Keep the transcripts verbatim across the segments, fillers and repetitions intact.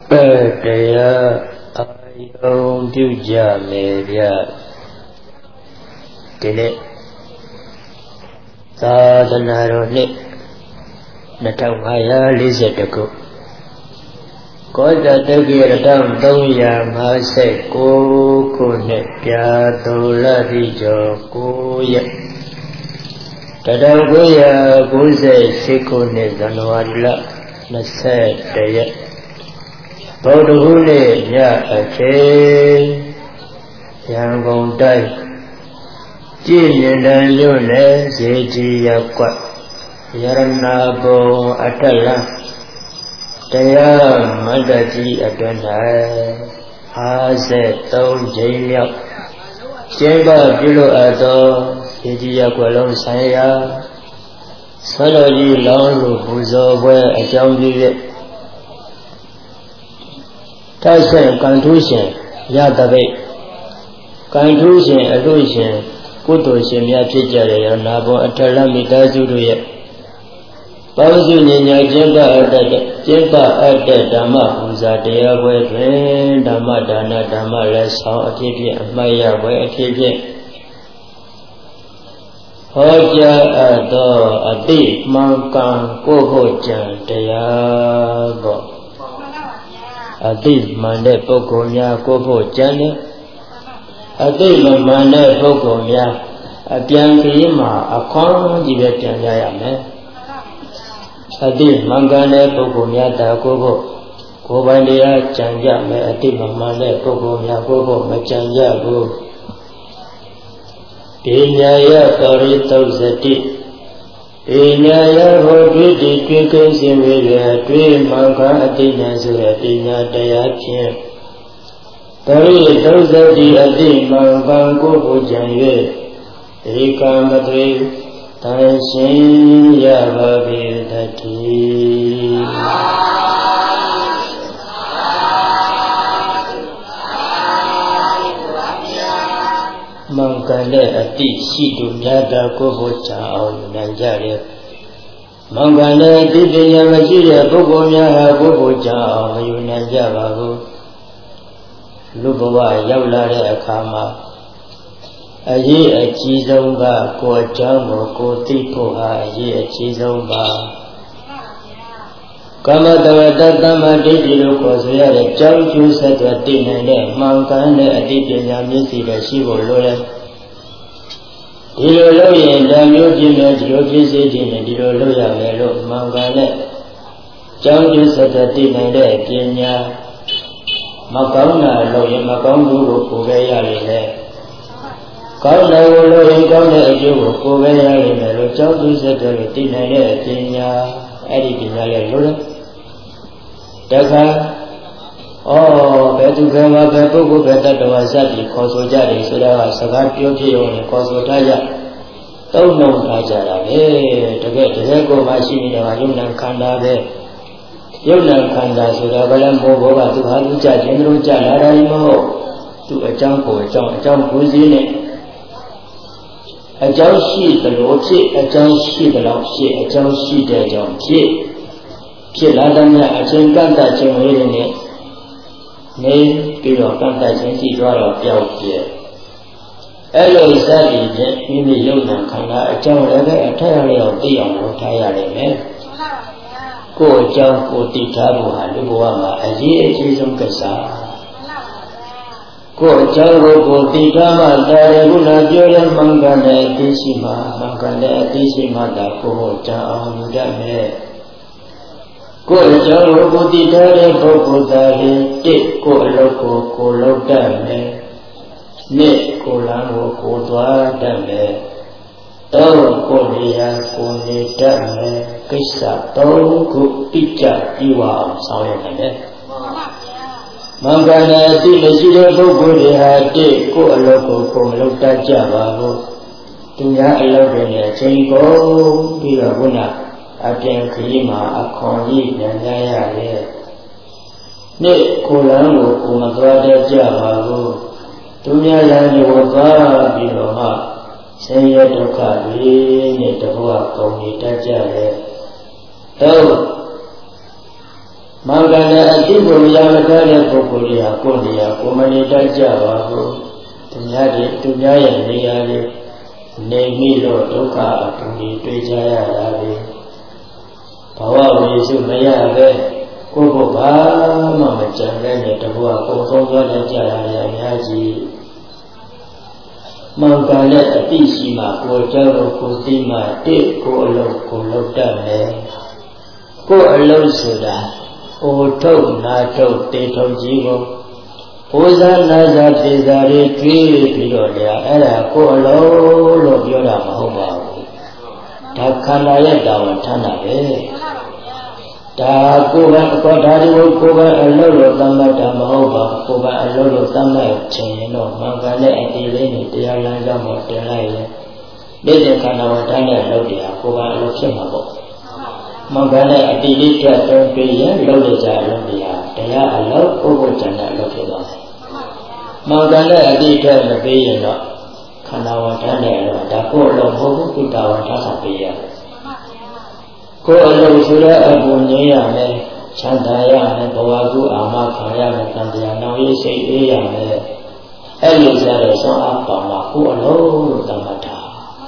တရားအာယုံပြုကြမယ်ဗျဒီနေ့သာသနာတော်နှစ်နှစ်ထောင်ငါးရာလေးဆယ်တစ်ခုကောဇတက္ကိရတံသုံးရာငါးဆယ်ကိုးခုနှစ်ပြာသူလတိကျော်ကိုးရက်တထောင်ကိုးရာကိုးဆယ်ရှစ်ခုနှစ်ဇန်နဝါရီလနှစ်ဆယ်တရက်ဗုဒ္ဓဟူးနေ့ညအချိန်ရန်ကုန်တိုင်းကြည်မြင်တန်မြို့နယ်ဇေတီရပ်ကွက်ရတနာဘုံအထက်လမ်းတရားမန္တကြီးအတွင်း၌ห้าสิบสามကြိမ်မြောက်ကျင်းပပြုလုပ်အပ်သောဇေတီရပ်ကွက်လုံးဆိုင်ရာဆွမ်းတော်ကြီးလောင်းလို့ပူဇော်ပွဲအကြောင်းပြု၍ထဆင့်ကံထူးရှင်ရတပိတ်ကံထူးရှင်အလို့ရှင်ကုသိုလ်ရှင်များဖြစ်ကြတဲ့ရနာဘုံအထက်လမ်းမိသားစုတို့ရဲ့ပေါင်းစုညဉ့်ညာကျင်းပအပ်တဲ့ကျင်းပအပ်တဲ့ဓမ္မပူဇာတရားပွဲတွင်ဓမ္မဒါနဓမ္မလက်ဆောင်အဖြစ်ဖြင့်အမှတ်ရပွဲအဖြစ်ဖြင့်ဟောကြားအပ်သောအတိမှန်ကန်ကိုယ်ဖို့ကြံတရားပေါ့အတိမှန်တဲ့ပုဂ္ဂိုလ်များကိုယ်ဖို့ကြံတယ်အတိမမှန်တဲ့ပုဂ္ဂိုလ်များအပြန်ခရီးမှာအခွန်ကြီးပဲပြန်ကြရမယ်အတိမှန်ကန်တဲ့ပုဂ္ဂိုလ်များတာကိုယ်ဖို့ကိုယ်ပိုင်တရားကြံကြမယ်အတိမမှန်တဲ့ပုဂ္ဂိုလ်များကိုယ်ဖို့မကြံကြဘူးဒီညာယသောရိသုဇတိဒီညာယဟောတွေ့တည်တွေ့ကိစ္စင်တွေတွေ့မှန်ကန်အတိညာဆိုတဲ့ဒီညာတရားဖြင့်သရိသုဇတိအတိမှန်ကန်ကိုယ်ကိုကြံ၍ဧကံမသွေတန်ရှင်းရပါပေတည်းမှန်ကန်တဲ့အတိရှိသူများသာကိုယ်ကိုကြံအောင်နိုင်ကြတယ်မှန်ကန်တဲ့အတိပညာမရှိတဲ့ပုဂ္ဂိုလ်များဟာကိုယ်ကိုကြံအောင်မယူနိုင်ကြပါဘူးလူဘဝရောက်လာတဲ့အခါမှာအရေးအကြီးဆုံးကကိုယ်အကြောင်းကိုကိုယ်သိဖို့ဟာအရေးအကြီးဆုံးပါကမ္မတဝတ္တသမ္မာဒိဋ္ဌိလို့ခေါ်ဆိုရတဲ့ကြောင်းကျိုးဆက်သွယ်သိနိုင်တဲ့မှန်ကန်တဲ့အတိပညာမျက်စိနဲ့ရှိဖို့လိုတယ်ဒီလိုလုပ်ရင်ဓာမျိုးပြင်းတဲ့ဒီလိုပြည့်စုံခြင်းနဲ့ဒီလိုလုပ်ရမယ်လို့မှန်ကန်တဲ့ကြောင်းကျိုးဆက်သွယ်သိနိုင်တဲ့ပညာမကောင်းတာလို့ရင်မကောင်းဘူးလို့ကိုယ်ပဲရလိမ့်မယ်ကောင်းတယ်လို့ရင်ကောင်းတဲ့အကျိုးကိုကိုယ်ပဲရလိမ့်မယ်လို့ကြောင်းကျိုးဆက်သွယ်သိနိုင်တဲ့ပညာအဲ့ဒီပညာလည်းလို့တခါဩဘယ်သူကမှဘယ်ပုဂ္ဂိုလ်ပဲတတ္တဝါစသည်ခေါ်ဆိုကြတယ်ဆိုတာကစကားပြောပြရုံနဲ့ခေါ်ဆိုထားကြသုံးနှုံထားကြတာပဲတကယ်တကယ်ကိုမှရှိနေတာကယုံနာခန္ဓာပဲယုံနာခန္ဓာဆိုတာကလည်းမိုးဘောကသူဟာလူကြခြင်းတို့ကြလာတယ်မဟုတ်သူအကြောင်းကိုအကြောင်းအကြောင်းကိုစည်းနဲ့အကြောင်းရှိသလိုဖြစ်အကြောင်းရှိသလောက်ဖြစ်အကြောင်းရှိတဲ့ကြောင့်ဖြစ်ဖြစ်လာတဲ့မြတ်အချိန်ကန့်တတ်ခြင်းလေးတွေနဲ့နေပြီးတော့ကန့်တတ်ခြင်းရှိသွားတော့ပြောက်ပြဲအဲ့လိုစသည်ဖြင့်မိမိယုံနာခန္ဓာအကြောင်းလည်းပဲအထက်ရအောင်သိအောင်လုပ်ထားရတယ်မယ်ကိုယ်အကြောင်းကိုသိထားဖို့ဟာလူဘဝမှာအရေးအကြီးဆုံးကိစ္စကိုယ်အကြောင်းကိုကိုသိထားမှသာရခုနပြောတဲ့မှန်ကန်တဲ့အသိရှိမှမှန်ကန်တဲ့အသိရှိမှသာကိုယ်ကိုကြံအောင်ယူတတ်မယ်ကိုယ်အကြောင်းကိုကိုသိထားတဲ့ပုဂ္ဂိုလ်သာလျှင်တစ်ကိုယ်အလုပ်ကိုကိုလုပ်တတ်မယ်နှစ်ကိုလမ်းကိုကိုသွားတတ်မယ်သုံးကိုနေရာကိုနေတတ်မယ်ကိစ္စသုံးခုတိကျပြီးအောင်ဆောင်ရွက်နိုင်တယ်မှန်ကန်တဲ့အသိမရှိတဲ့ပုဂ္ဂိုလ်တွေဟာတစ်ကိုယ်အလုပ်ကိုကိုမလုပ်တတ်ကြပါဘူးသူများအလုပ်တွေနဲ့ချိန်ကုန်ပြီးတော့ခုနအပြင်ခရီးမှာအခွန်ကြီးညံ့ကြရတယ်နှစ်ကိုလမ်းကိုကိုမသွားတတ်ကြပါဘူးသူများလမ်းကိုသွားပြီးတော့မှဆင်းရဲဒုက္ခတွေနဲ့တဘဝကုန်နေတတ်ကြတယ်သုံးမှန်ကန်တဲ့အတိကိုမရမတတ်တဲ့ပုဂ္ဂိုလ်တွေကကိုယ်နေရာကိုမနေတတ်ကြပါဘူးသူများတွေသူများရဲ့နေရာတွေနေမိလို့ဒုက္ခအပူကြီးတွေ့ကြရတာပဲဘဝဝိစုမရပဲကိုယ်ကဘာမှမကြံတဲ့တဘဝကိုသုံးသွားကြရရအများကြီးမှန်ကန်တဲ့အသိရှိမှကိုယ်ကြောင့်ကိုယ်သိမှတိကိုယ်အလုံးကိုယ်လုံးတတ်တယ်ကိုယ်အလုံးဆိုတာအိုထုတ်နာထုတ်တေထုတ်ကြီးကိုဘုရားနာဇာတေဇာတွေကျွေးပြီးတော့လေအဲ့ဒါကိုယ်အလုံးလို့ပြောတာမဟုတ်ပါဘူးဒါခန္ဓာရဲ့တာဝန်ထမ်းတာပဲဒါကိုယ်ကအကောဓာရီကိုကိုယ်ကအလုံးလို့သတ်မှတ်တာမဟုတ်ပါဘူးကိုယ်ကအလုံးလို့သတ်မှတ်ခြင်းရင်တော့မှန်ကန်တဲ့အတိလေးနဲ့တရားလမ်းကြောင်းပေါ်တင်လိုက်ရင်ဒီတဲ့ခန္ဓာဝန်ထမ်းတဲ့လုပ်တရားကိုယ်ကအလုံးဖြစ်မှာပေါ့မှန်ကန်တဲ့အတိလေးတက်တုံးပြီးရင်လုပ်ရကြလုပ်တရားတရားအလုံးကိုယ်ကိုကျန်တဲ့အလုပ်ဖြစ်သွားတယ်မှန်ကန်တဲ့အတိတက်မပြီးရင်တော့ခန္ဓာဝန်ထမ်းတဲ့အလုပ်ဒါကိုယ်အလုံးမဟုတ်ဘူးသူတာဝန်ထမ်းဆောင်ပေးရတယ်ကိုယ်အလုံးဆိုတဲ့အပူငြိမ်းရမယ်ချမ်းသာရမယ်ဘဝကူအာမခံရမယ်တန်တရားနောင်ရေးစိတ်အေးရမယ်အဲ့လိုကြတဲ့ဆောင်းအပါမှာကိုယ်အလုံးလို့သတ်မှတ်တာ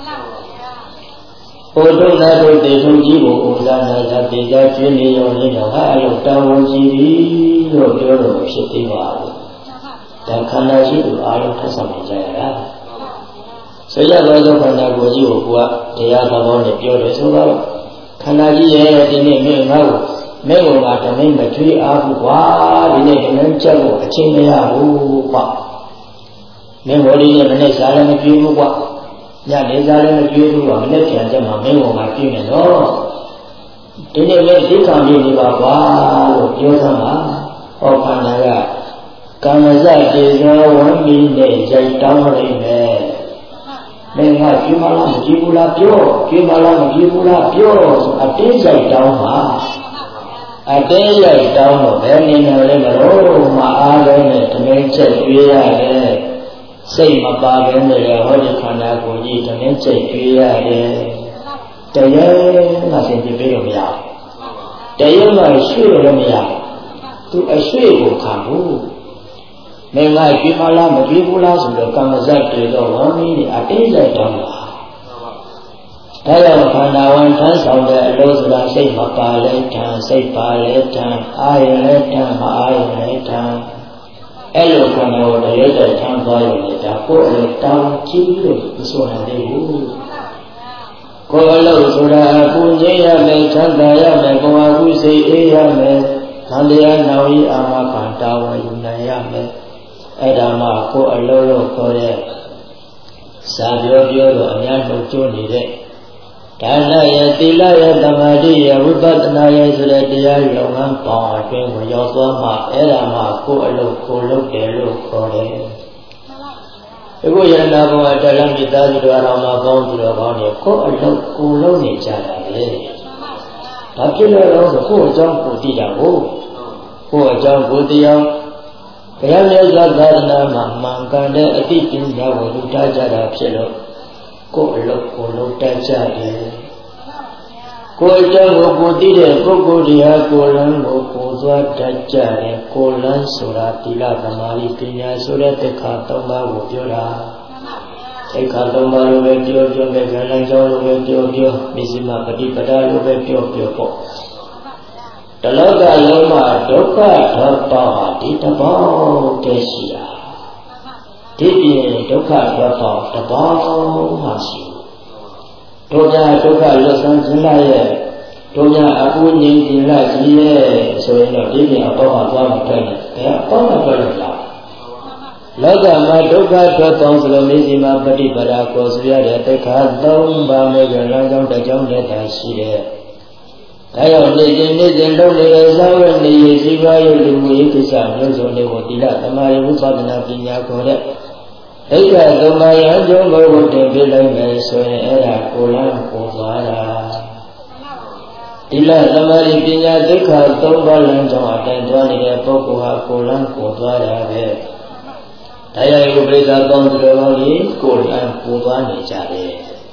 ဘုဒ္ဓနာတို့တေထုကြီးကိုဥဇာနာသာတေကြကျွေးနေရုံနဲ့တော့ဟာအလုံးတောင်းဝန်ကြည့်ပြီလို့ပြောလို့ဖြစ်သေးပါဘူးဒါခန္ဓာရှိသူအားလုံးထပ်ဆောင်နေကြရတာဆိုရသောခန္ဓာကိုယ်ကြီးကိုကတရားသဘောနဲ့ပြောတယ်ဆိုတော့ခန္ဓာကြီးရဲ့ဒီနေ့မင်းငါ့ကိုမင်းကတမင်းမထွေးအားဘူးကွာဒီနေ့တမင်းချက်ကိုအချင်းမရဘူးကွာမင်းဘော်ဒီနဲ့မနေ့စားလည်းမကြွေးဘူးကွာညနေစားလည်းမကြွေးဘူးကွာမနေ့ပြန်ချက်မှာမင်းကငါပြည့်နေတော့ဒီနေ့လည်းသိခံနေနေပါကွာလို့ပြောသမှာဟောခန္ဓာကကာမဇတေဇောဝံမိနဲ့ရိုက်တောင်းလိုက်မယ်မင်းကကြည့်မလားမကြည့်ဘူးလားပြောကြည့်မလားမကြည့်ဘူးလားပြောဆိုအတင်းရိုက်တောင်းပါအတင်းရိုက်တောင်းတော့ဘယ်နေနေလဲမလို့မအားလဲနဲ့တမင်ချက်ကျွေးရတယ်စိတ်မပါဘဲနဲ့ဟောဒီခန္ဓာကိုယ်ကြီးတမင်ချက်ကျွေးရတယ်တရားငါသင်ပြပေးလို့မရတရားမှရွှေ့လို့မရသူအရွှေ့ကိုခံဘူးမင်းကကြည့်မလားမကြည့်ဘူးလားဆိုတော့ကံဇတ်တွေတော့ဝမ်းမီးတွေအတင်းရိုက်တောင်းတာဒါကြောင့်ခန္ဓာဝန်ထမ်းဆောင်တဲ့အလို့ဆိုတာစိတ်မပါလဲထံစိတ်ပါလဲထံအာရုံလဲထံမအာရုံလဲထံအဲ့လိုခန္ဓာကိုတည်းတည်းထမ်းသွားရင်ဒါကိုယ်အလို့တောင်းကြည့်လို့မဆိုနိုင်သေးဘူးကိုယ်အလို့ဆိုတာအပူငြိမ်းရမယ်ချမ်းသာရမယ်ဘဝကုစိတ်အေးရမယ်သံတရားနောင်ဤအာမခံတာဝန်ယူနိုင်ရမယ်အဲ့ဒါမှကိုယ်အလုံးလို့ခေါ်တဲ့စာပြောပြောတော့အများဆုံးကျိုးနေတဲ့ဒါနရဲ့သီလရဲ့သမာဓိရဲ့ဝိပဿနာရဲ့ဆိုတဲ့တရားလုံငန်းပေါင်းအတွင်းကိုရောက်သွားမှအဲ့ဒါမှကိုယ်အလုံးကိုလုံးတယ်လို့ခေါ်တယ်အခုယန္တာဘဝတလမ်းမိသားစုတော်တော်မှာပေါင်းပြီးတော့ပေါင်းနေကိုယ်အလုံးကိုလုံးနေကြတာလေဒါဖြစ်လို့တော့ဆိုကိုယ်အကြောင်းကိုသိတာကိုကိုယ်အကြောင်းကိုသိအောင်ဘုရားမြတ်စွာဘုရားသာသနာမှာမှန်ကန်တဲ့အသိပညာကိုလူထားကြတာဖြစ်လို့ကိုယ်အလုပ်ကိုလုံးတတ်ကြတယ်ကိုယ်အကြောင်းကိုကိုသိတဲ့ပုဂ္ဂိုလ်တရားကိုယ်လမ်းကိုကိုသွားတတ်ကြတယ်ကိုယ်လမ်းဆိုတာသီလသမာဓိပညာဆိုတဲ့တက္ခသုံးပါးကိုပြောတာတက္ခသုံးပါးလိုပဲပြောပြောပဲဉာဏ်လမ်းကြောင်းလိုပဲပြောပြောမိစိမပฏิပဒါလိုပဲပြောပြောပေါ့တလောကလုံးမှာဒုက္ခတော့ပါဒီတပေါင်းတည်းရှိတာဒီပြင်ဒုက္ခတော့ပါတပေါင်းမှရှိတို့ကြဒုက္ခလွတ်ဆန်းခြင်းလိုက်ရဲ့တို့ကြအကူငြိမ်းခြင်းလိုက်ကြီးရဲ့ဆိုရင်တော့ဒီပြင်အပေါင်းမှာသွားမှတွေ့တယ်ဘယ်အပေါင်းမှာတွေ့လို့လားလောကမှာဒုက္ခတော့ပေါင်းဆိုလို့မိစီမှာပฏิပဒါကိုဆိုရတဲ့တက္ခသုံးပါးနဲ့လမ်းကြောင်းတစ်ကြောင်းနဲ့တည်းရှိတဲ့ဒါကြောင့်နေ့စဉ်နေ့စဉ်လုပ်နေတဲ့ဇာဝနေရစီပွားရေးလူမှုရေးကိစ္စမျိုးစုံတွေကိုသီလသမာဓိဝိပဿနာပညာခေါ်တဲ့ဒိဋ္ဌိသုံးပါးရအကျုံးကိုတင်ပြလိုက်မယ်ဆိုရင်အဲ့ဒါကိုယ်လမ်းကိုသွားတာသီလသမာဓိပညာဒိဋ္ဌိသုံးပါးလမ်းကြောင်းအတိုင်းသွားနေတဲ့ပုဂ္ဂိုလ်ဟာကိုယ်လမ်းကိုသွားတာပဲဒါရယုပရိသသုံးသူတော်ကောင်းကြီးကိုယ်လမ်းကိုသွားနေကြတယ်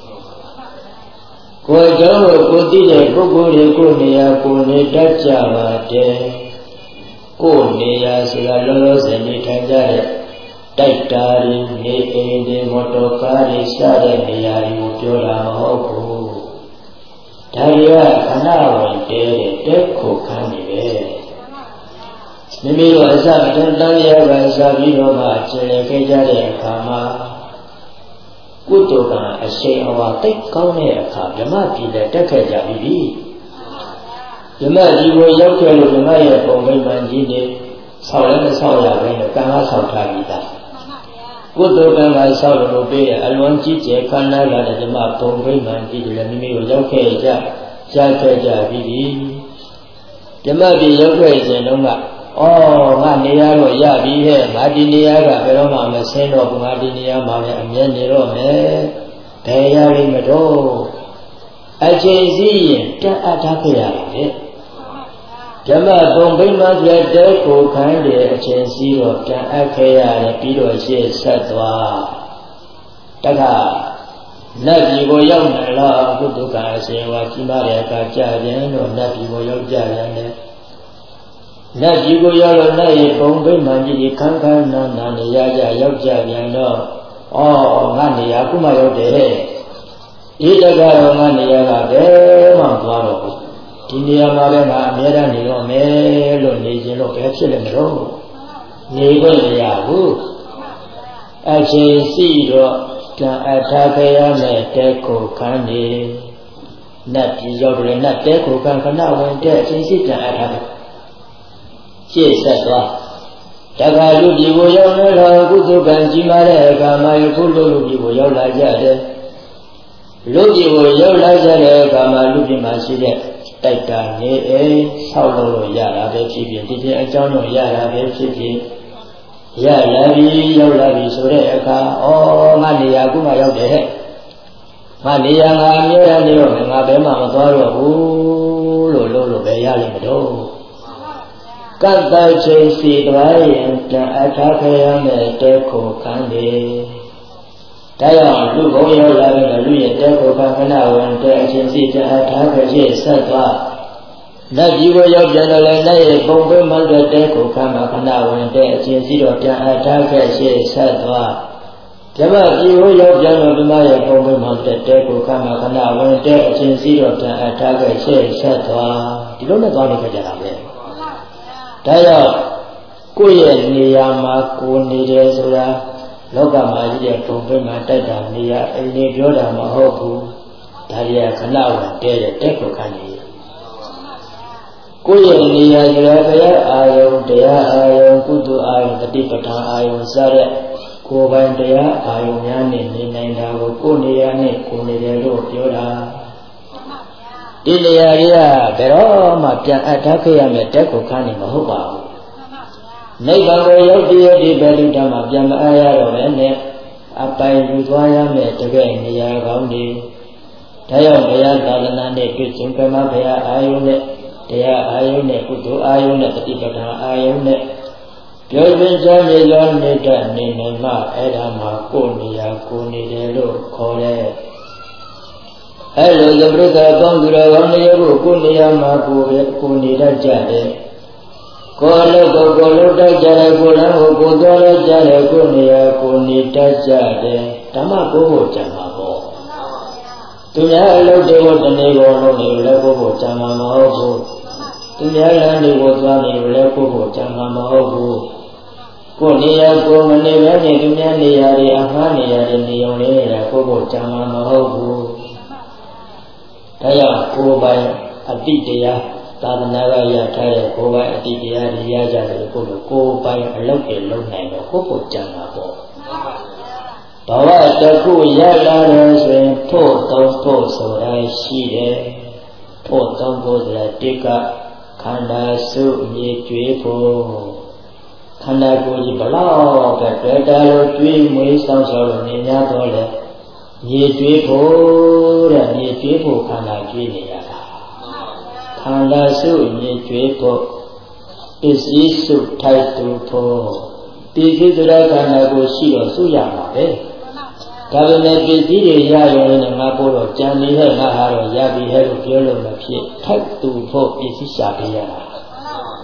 ကိုယ်ကြောင့်ကိုသိတဲ့ပုဂ္ဂိုလ်တွေကိုနေရာကိုနေတတ်ကြပါတယ်ကိုယ်နေရာဆိုတာလောလောဆယ်နေထိုင်ကြတဲ့တိုက်တာတွေနေအိမ်တွေမော်တော်ကားတွေရှားတဲ့နေရာတွေကိုပြောတာမဟုတ်ဘူးဒါတွေကခဏဝင်တဲတဲ့တဲခုခံနေပဲမိမိတို့အစတန်တန်ရပါစားပြီးတော့မှကျင်လည်ခဲ့ကြတဲ့အခါမှာကုသိုလ်ကအရှိန်အဝါတိတ်ကောင်းတဲ့အခါဓမ္မပြည်လည်းတက်ခဲ့ကြပြီဓမ္မဒီကိုရောက်ခဲ့လို့ဓမ္မရဲ့ပုံမိမှန်ကြီးနေဆောက်လည်းမဆောက်ရဘဲနဲ့ကံကဆောက်ထားပြီးသားကုသိုလ်ကံကဆောက်လို့ပေးအလွန်ကြီးကျယ်ခမ်းနားလာတဲ့ဓမ္မပုံမိမှန်ကြီးလည်းမိမိကိုရောက်ခဲ့ကြကြားခဲ့ကြပြီဓမ္မပြည်ရောက်ခဲ့ခြင်းတော့ကအော်ငါနေရတော့ရပြီဟဲ့ငါဒီနေရကဘယ်တော့မှမဆင်းတော့ဘူးငါဒီနေရမှာပဲအမြဲနေတော့မယ်ဘယ်ရလိမ့်မတော့အချိန်စီးရင်တက်အပ်ထားခဲ့ရတယ်ဓမ္မပုံဗိမာန်ရဲ့တဲကိုခိုင်းတဲ့အချိန်စီးတော့ပြန်အပ်ခဲ့ရတယ်ပြီးတော့ရှေ့ဆက်သွားတခါနတ်ပြည်ကိုရောက်နေလားကုသကအရှင်ဝါကြီးမားတဲ့အခါကြာပြန်တော့နတ်ပြည်ကိုရောက်ကြပြန်တယ်နတ်ကြီးကိုရောက်လို့နတ်ရဲ့ပုံဗိမာန်ကြီးခန်းခန်းနာနာနေရကြရောက်ကြပြန်တော့ဩငါနေရာခုမှရောက်တယ်ဟဲ့ဒီတကတော့ငါနေရာကဘယ်မှမသွားတော့ဘူးဒီနေရာမှာလည်းငါအမြဲတမ်းနေတော့မယ်လို့နေခြင်းတော့ဘယ်ဖြစ်လဲမလို့နေခွင့်မရဘူးအချိန်စီတော့ကံအထာခရနဲ့တဲကိုခန်းနေနတ်ပြည်ရောက်တယ်နတ်တဲကိုခန်းခဏဝင်တဲ့အချိန်စီကံအထာရှေ့ဆက်သွားတခါလူပြည်ကိုရောက်နေတော့ကုသကံကြီးမားတဲ့အခါမှာယခုလူလူပြည်ကိုရောက်လာကြတယ်လူပြည်ကိုရောက်လာကြတဲ့အခါမှာလူပြည်မှာရှိတဲ့တိုက်တာနေအိမ်ဆောက်လို့ရတာပဲဖြစ်ဖြစ်ဒီချင်းအကြောင်းတော့ရတာပဲဖြစ်ဖြစ်ရလာပြီရောက်လာပြီဆိုတဲ့အခါဩငါနေရာခုမှရောက်တယ်ဟဲ့ငါနေရာငါအမြဲတမ်းနေတော့ငါဘယ်မှမသွားတော့ဘူးလို့လို့လို့ပဲရလိမ့်မတော့ကတ္တချိန်စီသွားရင်တန်အထာခရနဲ့တဲကိုခန်းနေတရားလူဘုံရောက်လာတဲ့လူရဲ့တဲကိုခန်းခဏဝင်တဲ့အချိန်စီတန်အထာခရဆက်သွားနတ်ကြီးကိုရောက်ပြန်တော့လည်းနတ်ရဲ့ပုံပွင့်မှတ်တဲ့တဲကိုခန်းမှာခဏဝင်တဲ့အချိန်စီတော့တန်အထာခရဆက်သွားဓမ္မကြီးကိုရောက်ပြန်တော့ဓမ္မရဲ့ပုံပွင့်မှတ်တဲ့တဲကိုခန်းမှာခဏဝင်တဲ့အချိန်စီတော့တန်အထာခရဆက်သွားဒီလိုနဲ့သွားနေကြတာပဲဒါကြောင့်ကိုယ့်ရဲ့နေရာမှာကိုနေတယ်ဆိုတာလောကမှာကြီးတဲ့ပုံပိမှာတိုက်တာနေရာအိမ်နေပြောတာမဟုတ်ဘူးဒါရီကခဏဝင်တဲတဲ့တက်ကိုခံနေကိုယ့်ရဲ့နေရာဆိုတာဘုရားအာယုံတရားအာယုံကုသအာယုံတတိပဋ္ဌာန်အာယုံစတဲ့ကိုယ်ပိုင်တရားအာယုံများနဲ့နေနိုင်တာကိုကိုယ်နေရာနဲ့ကိုနေတယ်လို့ပြောတာဒီနေရာကြီးကဘယ်တော့မှပြန်အပ်ထားခဲ့ရမယ်တက်ကိုခန်းနေမဟုတ်ပါဘူးနိဗ္ဗာန်ကိုရောက်တည်းဒီဘယ်လိုတမှပြန်မအားရတော့ပဲနဲ့အပိုင်ယူသွားရမယ်တကယ်နေရာကောင်းဒီဒါကြောင့်ဘုရားသာသနာနဲ့တွေ့ခြင်းကမှဘုရားအာယုနဲ့တရားအာယုနဲ့ကုသိုလ်အာယုနဲ့ပฏิပဒာအာယုနဲ့ပြောပြကြမြေလောနေတတ်နေနိုင်မှအဲ့ဒါမှကိုယ်နေရာကိုယ်နေတယ်လို့ခေါ်တယ်အဲ့လိုသပရိသကောင်းသူတော်ကောင်းတွေကိုကိုယ်နေရာမှာကိုယ်ပဲကိုယ်နေတတ်ကြတယ်ကိုယ်လည်းကိုယ်ကိုယ်လုံးတတ်ကြတယ်ကိုယ်လည်းကိုယ်ကိုယ်တော်လည်းကြတယ်ကိုယ်နေရာကိုယ်နေတတ်ကြတယ်ဓမ္မကိုယ်ကိုကြံမှာပေါ့သူများအလုပ်တွေကိုတနေ့ကိုလုပ်နေလည်းကိုယ်ကိုကြံမှာမဟုတ်ဘူးသူများလမ်းတွေကိုသွားနေလည်းကိုယ်ကိုကြံမှာမဟုတ်ဘူးကိုယ်နေရာကိုယ်မနေဘဲနဲ့သူများနေရာတွေအမှားနေရာတွေနေုံလေးနေတာကိုယ်ကိုကြံမှာမဟုတ်ဘူးဒါကြောင့်ကိုယ်ပိုင်အတိတရားသာသနာ့ကရထားတဲ့ကိုယ်ပိုင်အတိတရားတွေရကြတယ်ကိုယ်လိုကိုယ်ပိုင်အလုပ်တွေလုပ်နိုင်တော့ကိုယ်ကိုကြံတာပေါ့ဘဝတစ်ခုရလာတယ်ဆိုရင်ထို့သုံးဖို့ဆိုတာရှိတယ်ထို့သုံးဖို့ဆိုတာတိကခန္ဓာစုမြေကျွေးဖို့ခန္ဓာကိုယ်ကြီးဘလောက်ပဲတွေ့တာလို့တွေးမွေးဆောင်ဆောင်လို့နေများတော့လေမြေကျွေးဖို့တဲ့မြေကျွေးဖို့ခန္ဓာကျွေးနေရတာခန္ဓာစုမြေကျွေးဖို့ပစ္စည်းစုထိုက်သူဖို့ပစ္စည်းဆိုတဲ့ခန္ဓာကိုယ်ရှိတော့စုရမှာပဲဒါပေမဲ့ပစ္စည်းတွေရရင်လည်းငါပို့တော့ကြံနေဟဲ့ငါဟာတော့ရပြီဟဲ့လို့ပြောလို့မဖြစ်ထိုက်သူဖို့ပစ္စည်းရှာပေးရတာ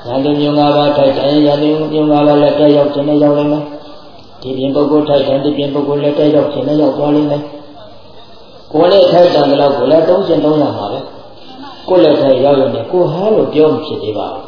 ညာလူမျိုး၅ပါးထိုက်တယ်ညာလူမျိုး၅ပါးလည်းတက်ရောက်ခြင်းနဲ့ရောက်လိမ့်မယ်ဒီပြင်ပုဂ္ဂိုလ်ထိုက်တယ်ဒီပြင်ပုဂ္ဂိုလ်လည်းတက်ရောက်ခြင်းနဲ့ရောက်သွားလိမ့်မယ်ကိုယ်လည်းထိုက်တယ်လို့ကိုယ်လည်းသုံးခြင်းသုံးရမှာပဲကိုယ်လည်းထိုက်ရောက်ရင်ကိုယ်ဟဲလို့ပြောမဖြစ်သေးပါဘူး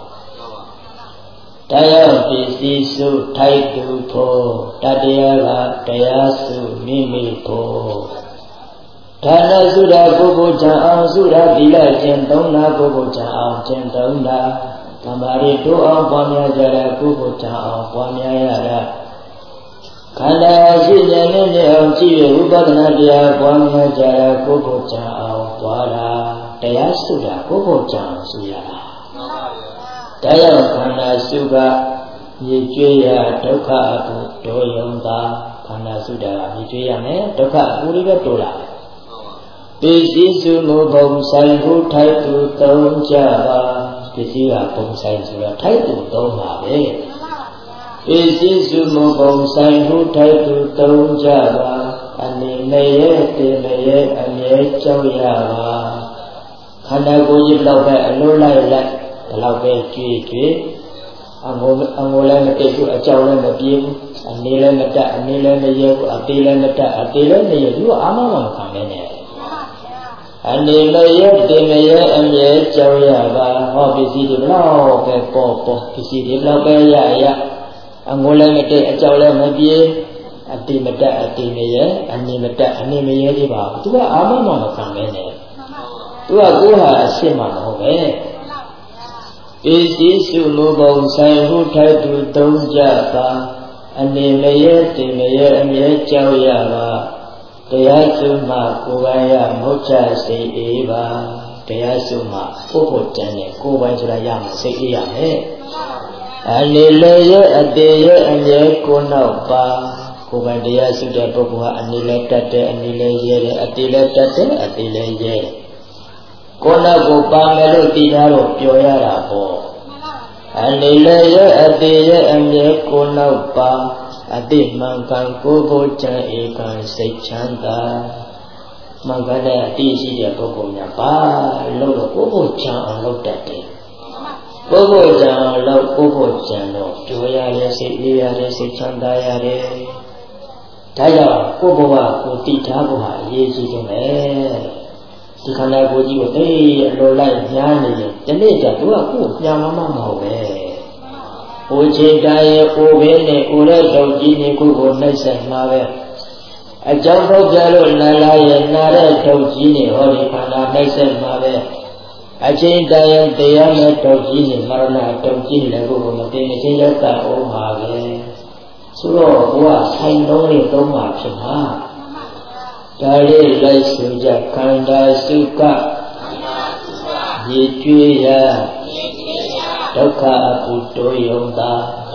တရားပစ္စည်းစုထိုက်သူဖို့တတရားကတရားစုမိမိဖို့ဒါနစုတာကိုကိုချံအောင်စုတာသီလကျင့်သုံးတာကိုကိုချံအောင်ကျင့်သုံးတာသမာဓိတိုးအောင်ပွားများကြတာကိုကိုချံအောင်ပွားများရတာခန္ဓာရှိဉာဏ်နဲ့အောင်ကြည့်ရဥပဒနာတရားပွားများကြတာကိုကိုချံအောင်ပွားတာတရားစုတာကိုကိုချံအောင်စုရတာတရားခန္ဓာစုကမြေကျွေးရဒုက္ခအကုဒိုယုံသာခန္ဓာစုတာကမြေကျွေးရမယ်ဒုက္ခအကုလေးပဲတိုးလာတယ်ပစ္စည်းစုမှုဘုံဆိုင်ဟုထိုက်သူသုံးကြပါပစ္စည်းကဘုံဆိုင်ဆိုတော့ထိုက်သူသုံးပါပဲပစ္စည်းစုမှုဘုံဆိုင်ဟုထိုက်သူသုံးကြပါအနေနဲ့ရဲ့တင်ရဲ့အမြဲကြောက်ရပါခန္ဓာကိုယ်ကြီးတော့ပဲအလိုလိုက်လိုက်ဒီလောက်ပဲကြွေးကြွေးအငိုအငိုလည်းမတိတ်ဘူးအကြောက်လည်းမပြေဘူးအနေလည်းမတက်အနေလည်းမရဲဘူးအသေးလည်းမတက်အသေးလည်းမရဲဘူးအာမမမခံနေနဲ့အနေမရဲတင်မရဲအမြဲကြောက်ရပါဟောပစ္စည်းတွေဘလောက်ပဲပေါ်ပေါ်ပစ္စည်းတွေဘလောက်ပဲရရအငိုလည်းမတိတ်အကြောက်လည်းမပြေအသေးမတက်အသေးမရဲအနေမတက်အနေမရဲသေးပါဘူးသူကအာမမမခံနေနဲ့သူကကိုယ်ဟာအရှင်းမှာမဟုတ်ပဲပစ္စည်းစုမှုပုံဆိုင်ဟုထိုက်သူသုံးကြပါအနေမရဲတင်မရဲအမြဲကြောက်ရပါတရားစုမှကိုယ်ပိုင်ရမဟုတ်ချစိတ်အေးပါတရားစုမှပုဂ္ဂိုလ်တန်နဲ့ကိုယ်ပိုင်ဆိုတာရမှာစိတ်အေးရမယ်အနေလည်းရအသေးရအမြဲကိုနောက်ပါကိုယ်ပိုင်တရားစုတဲ့ပုဂ္ဂိုလ်ဟာအနေလည်းတတ်တယ်အနေလည်းရဲတယ်အသေးလည်းတတ်တယ်အသေးလည်းရဲတယ်ကိုယ်နောက်ကိုပါမယ်လို့သိထားတော့ပြောရတာပေါ့အနေလည်းရအသေးရအမြဲကိုနောက်ပါအတိမှန်ကန်ကိုကိုချမ်းဧကံစိတ်ချမ်းသာမှန်ကန်တဲ့အတိရှိတဲ့ပုဂ္ဂိုလ်များပါလို့တော့ကိုကိုချမ်းအောင်လုပ်တတ်တယ်ကိုကိုချမ်းအောင်လုပ်ကိုကိုချမ်းတော့ပြောရတယ်စိတ်အေးရတယ်စိတ်ချမ်းသာရတယ်ဒါကြောင့်ကိုဘဝကိုတည်ထားဖို့ဟာအရေးကြီးဆုံးပဲဒီခန္ဓာကိုယ်ကြီးကိုသိအလိုလိုက်ညားနေရင်ဒီနေ့ကျသူကကိုယ်ညာမမမဟုတ်ပဲ။အိုချေတရဲ့အိုဘင်းနဲ့အိုတဲ့တောင်ကြီးနေကိုကိုနှိမ့်ဆက်မှာပဲ။အကြောင်းပုတ်ကြလို့နာလာရဲ့နာတဲ့တောင်ကြီးနေဟောဒီခန္ဓာနှိမ့်ဆက်မှာပဲ။အချိန်တရဲ့တရားနဲ့တောင်ကြီးနေမရဏတောင်ကြီးလည်းကိုကိုမသိမချင်းရောက်တာအောင်ပါပဲ။ဆိုတော့ဘုရားဆိုင်လုံးလေးသုံးပါဖြစ်မှာ။ဒါလေးလိုက်ဆိုကြခန္ဓာစုကရေကျွေးရဒုက္ခအကုတိုယုံသာ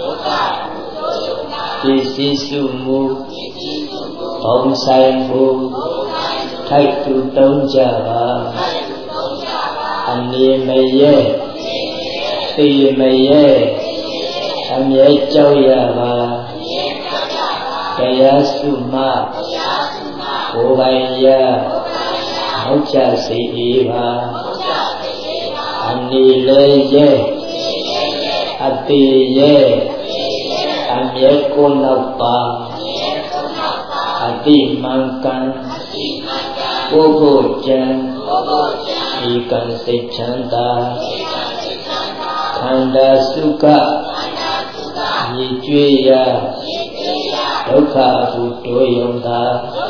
ပစ္စည်းစုမှုဘုံဆိုင်မှုထိုက်သူသုံးကြပါအနေမရဲသိမရဲအမြဲကြောက်ရပါတရားစုမှကိုယ်ပိုင်ရဟုတ်ချစိတ်အေးပါအနေလည်းရဲအတိရဲ့အမြဲကိုနောက်ပါအတိမှန်ကန်ကိုကိုကြံဒီကံစိတ်ချမ်းသာခန္ဓာစုကမြေကျွေးရဒုက္ခအကုတိုယုံသာ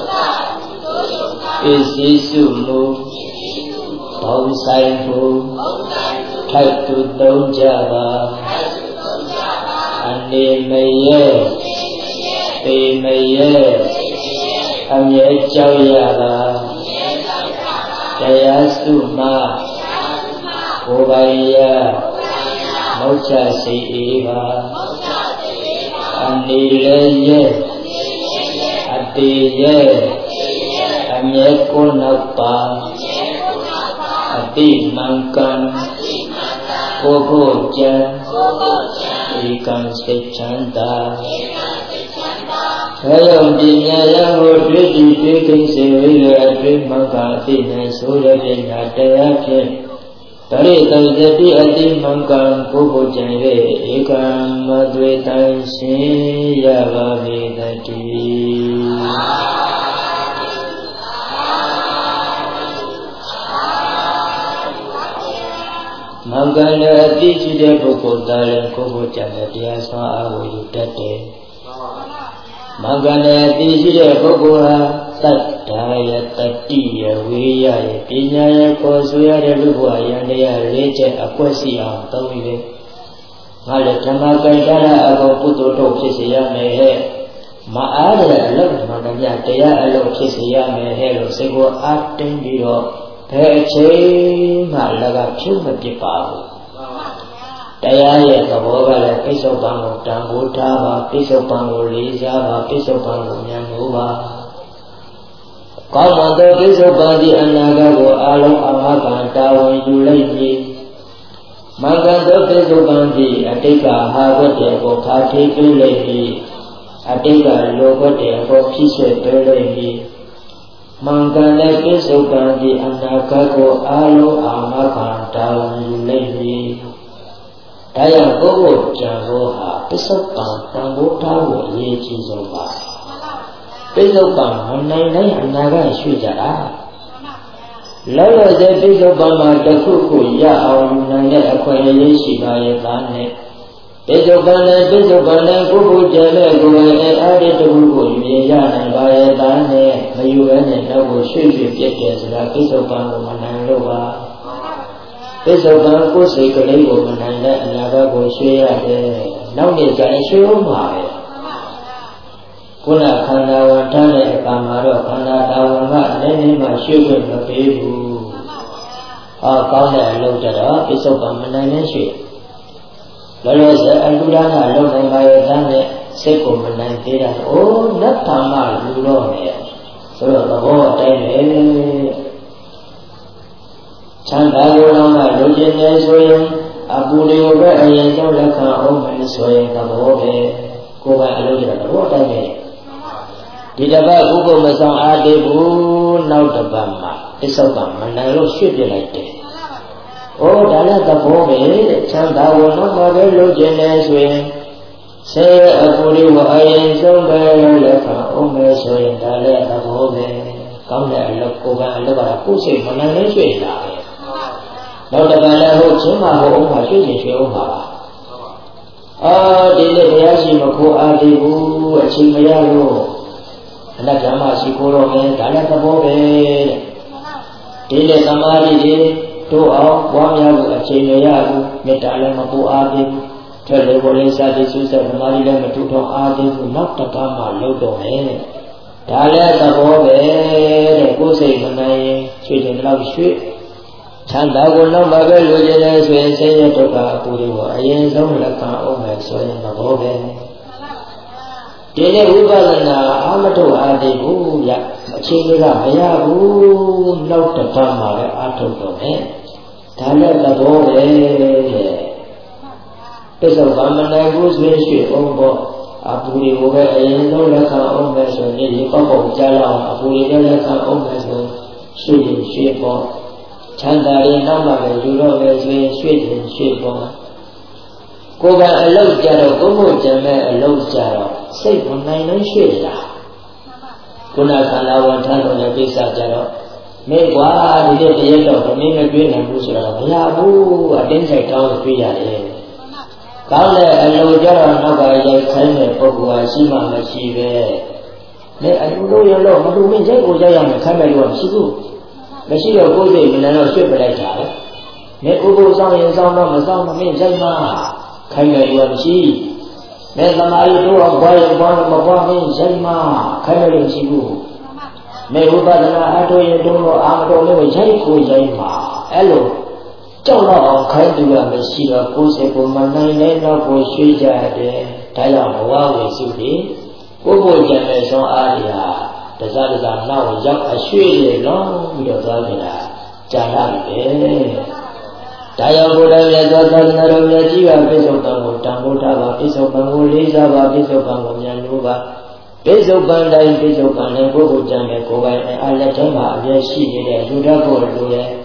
ပစ္စည်းစုမှုဘုံဆိုင်မှုထိုက်သူသုံးကြပါအနေမရဲသိမရဲအမြဲကြောက်ရပါတရားစုမှကိုယ်ပိုင်ရမောချစိတ်အေးပါအနေလည်းရဲအတေရဲအမြဲကိုနောက်ပါအတိမှန်ကန်ကိုကိုကြံဧကံစိတ်ချမ်းသာဘယ်လိုပညာရကိုတွေ့ကြည့်တွေ့သိစေဝိရအတွင်းမှန်ကအတိနဲ့ဆိုရပညာတရားဖြင့်ရိတံဇတိအတိမံကံကိုကိုကြံ၍ဧကံမသွေတံရှင်ရပါမေတတိမံကံလည်းအတိရှိတဲ့ပုဂ္ဂိုလ်သားလည်းကိုကိုကြံတဲ့တရားဆွမ်းအားကိုယူတတ်တယ်မင်္ဂလာတိရှိတဲ့ပုဂ္ဂိုလ်ဟာသတ္တာယတတိယဝိရယပညာယကိုဆိုရတဲ့လူဘဝယန္တရားလေးချက်အကွက်စီအောင်သုံးပြီးလေငါလည်းဓမ္မကံတရားအကုန်ပုသိုလ်တို့ဖြစ်စေရမယ်ဟဲ့မအားတဲ့အလုပ်မှန်တရားတရားအလုပ်ဖြစ်စေရမယ်ဟဲ့လို့စိတ်ကိုအားတင်းပြီးတော့ဘယ်အချိန်မှလည်းကဖြုတ်မပြစ်ပါဘူးတရားရဲ့သဘောကလည်းပိဿုပံကိုတန်ဖိုးထားပါပိဿုပံကိုလေးစားပါပိဿုပံကိုဉာဏ်လို့ပါကောင်းမွန်သောပိဿုပံဒီအနာဂတ်ကိုအာလုံးအမကံတာဝန်ယူလိုက်ပြီးမင်္ဂန်သောပိဿုပံဒီအတိတ်ကဟာဝတ္တေကိုခါထေးပေးလိုက်ပြီးအတိတ်ကလောဘတေကိုဖြစ်စေပေးလိုက်ပြီးမင်္ဂန်တဲ့ပိဿုပံဒီအနာဂတ်ကိုအာလုံးအမကံတာဝန်ယူလိုက်ပြီးဒါကြောင့်ကိုယ်ကိုကြံဖို့ဟာပိဿုပံတန်ဖိုးထားဖို့အရေးကြီးဆုံးပါပိဿုပံမနိုင်နိုင်အနာကရွှေ့ကြတာလောလောဆယ်ပိဿုပံမှာတစ်ခုခုရအောင်ယူနိုင်တဲ့အခွင့်အရေးရှိပါရဲ့သားနဲ့ပိဿုပံနဲ့ပိဿုပံနဲ့ကိုယ်ကိုကြံတဲ့ကိုယ်ရဲ့အားရတစ်ခုကိုယူရနိုင်ပါရဲ့သားနဲ့မယူဘဲနဲ့တော့ကိုရွှေ့ရွှေ့ပြည့်တယ်ဆိုတာပိဿုပံကိုမနိုင်လို့ပါပိဿုပံကိုယ်စိတ်ကလေးကိုမနိုင်တဲ့အနာဂတ်ကိုရွှေ့ရတယ်နောက်နေ့ကျရင်ရွှေ့အောင်ပါပဲခုနခန္ဓာဝန်ထားတဲ့အခါမှာတော့ခန္ဓာတာဝန်ကလည်းနည်းမှရွှေ့ခွင့်မပေးဘူးဟောကောင်းတဲ့အလုပ်တော့ပိဿုပံမနိုင်နဲ့ရွှေ့လောလောဆယ်အလူဒါနလုပ်နိုင်ပါရဲ့တန်းနဲ့စိတ်ကိုမနိုင်သေးတာအိုးလက်ထာမလူတော့မယ်ဆိုတော့သဘောအတိုင်းပဲချမ်းသာကိုယ်တော်ကလူကျင်နေဆိုရင်အပူတွေကိုပဲအရင်ဆုံးလက်ခံအောင်မယ်ဆိုရင်သဘောပဲကိုယ်ကအလုပ်ရသဘောတိုင်းပဲဒီတစ်ပတ်ဘုကိုမဆောင်အားသေးဘူးနောက်တစ်ပတ်မှာပိဿုပံမနိုင်လို့ရွှေ့ပြလိုက်တယ်။ဩဒါလည်းသဘောပဲချမ်းသာကိုနောက်မှာပဲလူကျင်နေဆိုရင်ဆေးအပူတွေကိုအရင်ဆုံးပဲလက်ခံအောင်မယ်ဆိုရင်ဒါလည်းသဘောပဲကောင်းတဲ့အလုပ်ကိုယ်ကအလုပ်ကကိုယ်စိတ်မနိုင်လဲရွှေ့လာတယ်နောက်တစ်ပတ်လည်းဟုတ်ချင်းမဟုတ်အောင်ပါရွှေ့ချင်ရွှေ့အောင်ပါအာဒီနေ့တရားရှိမခိုးအားသေးဘူးအချိန်မရလို့အနတ္တမရှိခိုးတော့မယ်ဒါလည်းသဘောပဲတဲ့ဒီနေ့သမာဓိတွေတို့အောင်ဝါများဖို့အချိန်မရဘူးမေတ္တာလည်းမပိုအားသေးဘူးထွက်လေပေါ်လေးစားပြီးစူးစက်သမာဓိလည်းမထူထောင်အားသေးဘူးနောက်တစ်ပတ်မှလုပ်တော့မယ်ဒါလည်းသဘောပဲတဲ့ကိုယ်စိတ်မနိုင်ရင်ရွှေ့တယ်တော့ရွှေ့ချမ်းသာကိုနောက်မှာပဲလူကျင်နေဆိုရင်ဆင်းရဲဒုက္ခအပူတွေကိုအရင်ဆုံးလက်ခံအောင်မယ်ဆိုရင်သဘောပဲဒီနေ့ဝိပဿနာအာမထုတ်အားသေးဘူးရအချိန်ကမရဘူးနောက်တစ်ပတ်မှပဲအားထုတ်တော့မယ်ဒါလည်းသဘောပဲတဲ့ပိဿုပံမနိုင်ဘူးဆိုရင်ရွှေ့အောင်ပေါ့အပူတွေကိုပဲအရင်ဆုံးလက်ခံအောင်မယ်ဆိုရင်ဒီပေါက်ပေါက်ကြားလောက်အပူတွေလည်းလက်ခံအောင်မယ်ဆိုရွှေ့ရင်ရွှေ့ပေါ့ချမ်းသာရင်နောက်မှလည်းယူတော့မယ်ဆိုရင်ရွှေ့ရင်ရွှေ့ပေါ့ကိုယ်ကအလုပ်ကြတော့ကိုယ်ကိုကြံမဲ့အလုပ်ကြတော့စိတ်မနိုင်နိုင်ရွှေ့လာခုနခန္ဓာဝန်ထမ်းလို့လည်းကိစ္စကြတော့မင်းကွာဒီနေ့တရက်တော့မင်းမပြေးနိုင်ဘူးဆိုတော့မရဘူးအတင်းဆိုင်တောင်းလို့ပြေးရတယ်ကောင်းတဲ့အလုပ်ကြတော့နောက်ကရိုက်ခိုင်းတဲ့ပုဂ္ဂိုလ်ကရှိမှမရှိပဲမင်းအလူလို့ရလို့မလူမင်းစိတ်ကိုကြောက်ရမယ်ခိုင်းမယ်လို့မရှိဘူးမရှိတော့ကိုယ်စိတ်မနိုင်တော့ရွှေ့ပလိုက်တာလေမင်းဥပုသ်ဆောင်ရင်ဆောင်တော့မဆောင်မမင်းစိတ်မှခိုင်းမယ်လို့မရှိမင်းသမာဓိတို့အောင်ဘွားရင်ဘွားလို့မဘွားမင်းစိတ်မှခိုင်းမယ်လို့မရှိဘူးမင်းဥပဒနာအထုရင်တို့တော့အာမတော်လို့ရိုက်ကိုရိုက်မှအဲ့လိုကြောက်တော့အောင်ခိုင်းသူကမရှိတော့ကိုယ်စိတ်ကိုမနိုင်တဲ့တော့ကိုရွှေ့ကြတယ်ဒါကြောင့်ဘဝဝေစုပြီးကိုယ်ကိုကြံတဲ့ဆုံးအားရတစားတစားနောက်ရောက်အရွှေ့လေလုံးပြီးတော့သွားနေတာကြာလာပြီပဲဒါကြောင့်ဘုရားမြတ်စွာဘုရားတော်မြတ်ကြီးကပိဿုပံကိုတန်ဖိုးထားပါပိဿုပံကိုလေးစားပါပိဿုပံကိုဉာဏ်လို့ပါပိဿုပံတိုင်းပိဿုပံနဲ့ကိုယ်ကိုကြံတဲ့ကိုယ်ပိုင်အားလက်ထဲမှာအပြည့်ရှိနေတဲ့လူဓာတ်ကိုလိုရဲ့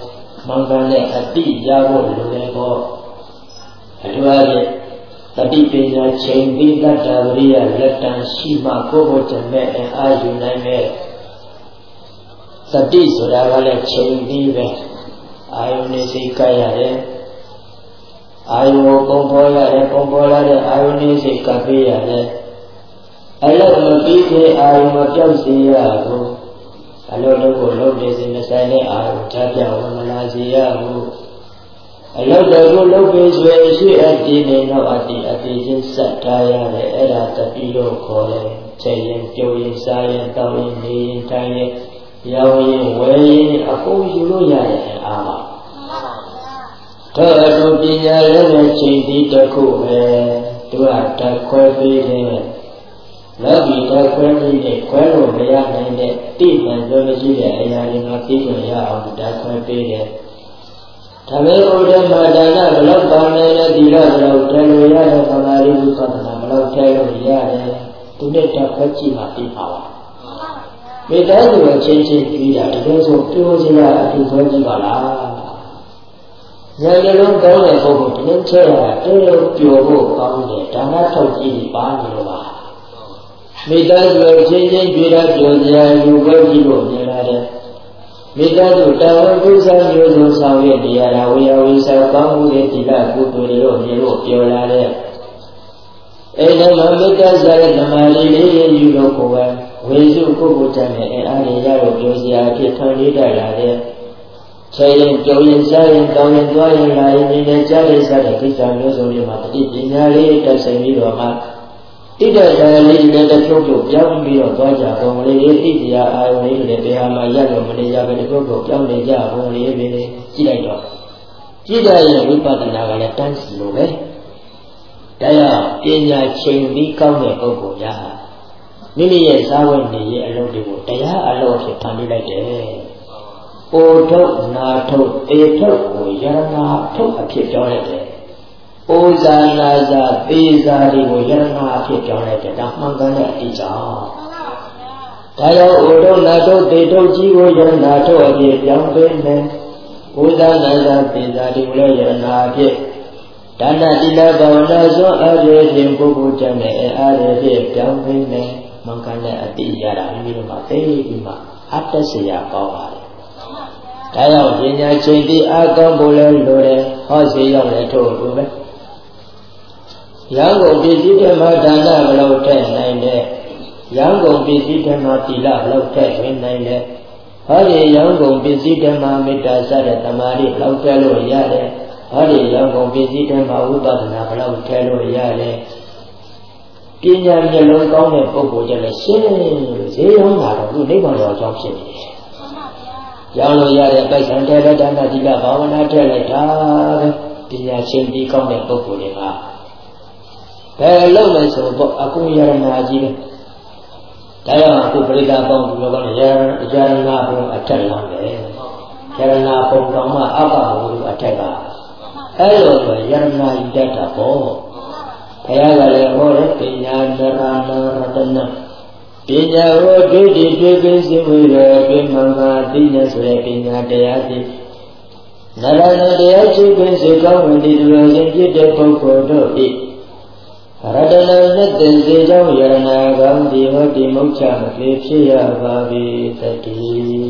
မှန်ကန်တဲ့အတိရဖို့လိုတယ်ပေါ့အထူးအားဖြင့်တတိပညာချိန်ပြီးတတ္တဝရိယလက်တံရှိမှကိုယ့်ကိုယ်တည်းနဲ့အာယူနိုင်တဲ့သတိဆိုတာကလည်းချိန်ပြီးပဲအာယုန်နဲ့စိတ်ကပ်ရတယ်အာယုန်ကိုပုံပေါ်ရတယ်ပုံပေါ်လာတဲ့အာယုန်နဲ့စိတ်ကပ်ပေးရတယ်အလုံးမပြီးသေးအာယုန်မပြောက်စေရဘူးအလုံးလုံးကိုလုံးနေစေမဆိုင်တဲ့အာယုန်ထားပြောင်းမလာစေရဘူးအလုံးတော်ကိုလုံးပေးဆွေရှိအပ်တည်နေတော့အတ္တိအတည်ချင်းဆက်ထားရတယ်အဲ့ဒါတတိလို့ခေါ်တယ်ချိန်ရင်ပြုံးရင်စားရင်တောင်းရင်နေရင်ထိုင်ရင်ရောင်းရင်ဝယ်ရင်အကုန်ယူလို့ရတဲ့အားပါသောတုပညာလည်းပဲချိန်ဒီတစ်ခုပဲသူကတခွဲပေးတယ်လောကီတခွဲပြီးနဲ့ခွဲလို့မရနိုင်တဲ့တိမှန်လို့ရှိတဲ့အရာတွေမှာသိကြရအောင်တခွဲပေးတယ်ဒါပေမဲ့ဥဒ္ဓမာဒါနဘလောက်ပါမယ်လဲဒီတော့ဘလောက်ထဲလို့ရတဲ့သမာဓိဝိပဿနာဘလောက်ထဲလို့ရတယ်သူနဲ့တခွဲကြည့်မှပြီးပါပါမေတ္တာကိုချင်းချင်းပြီးတာတကယ်ဆိုပြောစရာအထူးဆုံးကြည့်ပါလားဉာဏ်ကြလုံးကောင်းတဲ့ပုဂ္ဂိုလ်တင်းချဲရတာတဲလို့ပျော်ဖို့ကောင်းတယ်ဒါနထုတ်ကြည့်ပါနေလို့ပါမေတ္တာကိုချင်းချင်းပြီးတာပျော်စရာယူပွဲကြည့်လို့မြင်လာတယ်မေတ္တာကိုတာဝန်ကုသမျိုးစုံဆောင်ရတရားဝေယဝိသကောင်းမှုတွေတိလကုသိုလ်တွေလို့မြင်လို့ပျော်လာတဲ့အဲ့ဒီမှာမေတ္တာစာရဓမ္မလေးလေးယူလို့ကိုယ်ဝေစုကိုကိုတတ်နဲ့အဲအားရရလို့ပြောစရာအဖြစ်ခံလေးတတ်လာတဲ့ခြေရင်ကြုံရင်စားရင်တောင်းရင်သွားရင်လာရင်နေနဲ့ကြားရစားတဲ့ကိစ္စမျိုးစုံတွေမှာတတိပညာလေးတက်ဆိုင်ပြီးတော့မှတိတ္တဆရာလေးနဲ့တချို့တို့ပြောင်းပြီးတော့သွားကြပုံလေးအိစရာအာယုန်လေးတွေတရားမှာရလို့မနေရပဲတချို့တို့ပြောင်းနေကြပုံလေးပဲကြည့်လိုက်တော့ကြည့်တဲ့ဝိပဿနာကလည်းတန်းစီလို့ပဲတရားပညာချိန်ပြီးကောင်းတဲ့ပုဂ္ဂိုလ်ရမိမိရဲ့ဇာဝိနေရဲ့အလုပ်တွေကိုတရားအလုပ်ဖြစ်ဖန်တီးလိုက်တယ်။အိုထုတ်နာထုတ်အေထုတ်ကိုယရနာထုတ်အဖြစ်ပြောလိုက်တယ်။အိုဇာနာဇာသေဇာတွေကိုယရနာအဖြစ်ပြောလိုက်တယ်။ဒါမှန်ကန်တဲ့အတိကြောင့်။ဒါကြောင့်အိုထုတ်နာထုတ်သေထုတ်ကြီးကိုယရနာထုတ်အဖြစ်ပြောင်းပေးမယ်။အိုဇာနာဇာသေဇာတွေကိုလည်းယရနာအဖြစ်ဒါနတိလဘာဝနာစွမ်းအားဖြင့်ပုဂ္ဂိုလ်တည်းနဲ့အားဖြင့်ပြောင်းပေးမယ်။မှန်ကန်တဲ့အတိရတာမိမိတို့မှာသိပြီးမှအတ္တစရာကောင်းပါတယ်။ဒါကြောင့်ပညာချိန်ပြီးအားကောင်းဖို့လည်းလိုတယ်။ဟောစီရောက်လည်းထို့လိုပဲ။ရံကုန်ပစ္စည်းတွေမှာဒါနဘလောက်ထည့်နိုင်တယ်။ရံကုန်ပစ္စည်းတွေမှာသီလဘလောက်ထည့်နိုင်တယ်။ဟောဒီရံကုန်ပစ္စည်းတွေမှာမေတ္တာစတဲ့သမာဓိဘလောက်ထည့်လို့ရတယ်။ဟောဒီရံကုန်ပစ္စည်းတွေမှာဝိပဿနာဘလောက်ထည့်လို့ရတယ်။ပညာမျက်လုံးကောင်းတဲ့ပုဂ္ဂိုလ်ကျလည်းရှင်းဈေးရောင်းတာတော့သူနိဗ္ဗာန်ရောက်ကြောင်းဖြစ်နေတယ်။ရောင်းလို့ရတဲ့ပိုက်ဆံတဲ့ဒါနတိလဘာဝနာတဲ့လိုက်တာပဲပညာချင်းပြီးကောင်းတဲ့ပုဂ္ဂိုလ်တွေကဘယ်လုံးလဲဆိုတော့အကုန်ယရနာကြီးပဲ။ဒါကြောင့်အခုပရိသတ်ပေါင်းဒီလိုကလည်းယရနာဘုံအထက်လောင်းတယ်။ယရနာဘုံကောင်မှအပ္ပဘုံအထက်ကအဲ့လိုဆိုယရနာဤတတ်တာပေါ့။ဘုရားကလည်းဟောတယ်ပညာနရနာရတနာပညာဟောဒိဋ္ဌိတွေ့သိစိဝိရပြမင်္ဂာသိနေဆိုတဲ့ပညာတရားသည်နရနာတရားချုပ်ပင်စေကောင်းဝင်ဒီလိုစဉ်ဖြစ်တဲ့ပုဂ္ဂိုလ်တို့၏ရတနာနဲ့တည်စေကြောင်းယရနာကောင်းဒီဟောဒီမုတ်ချမပြေဖြစ်ရပါပြီတတိ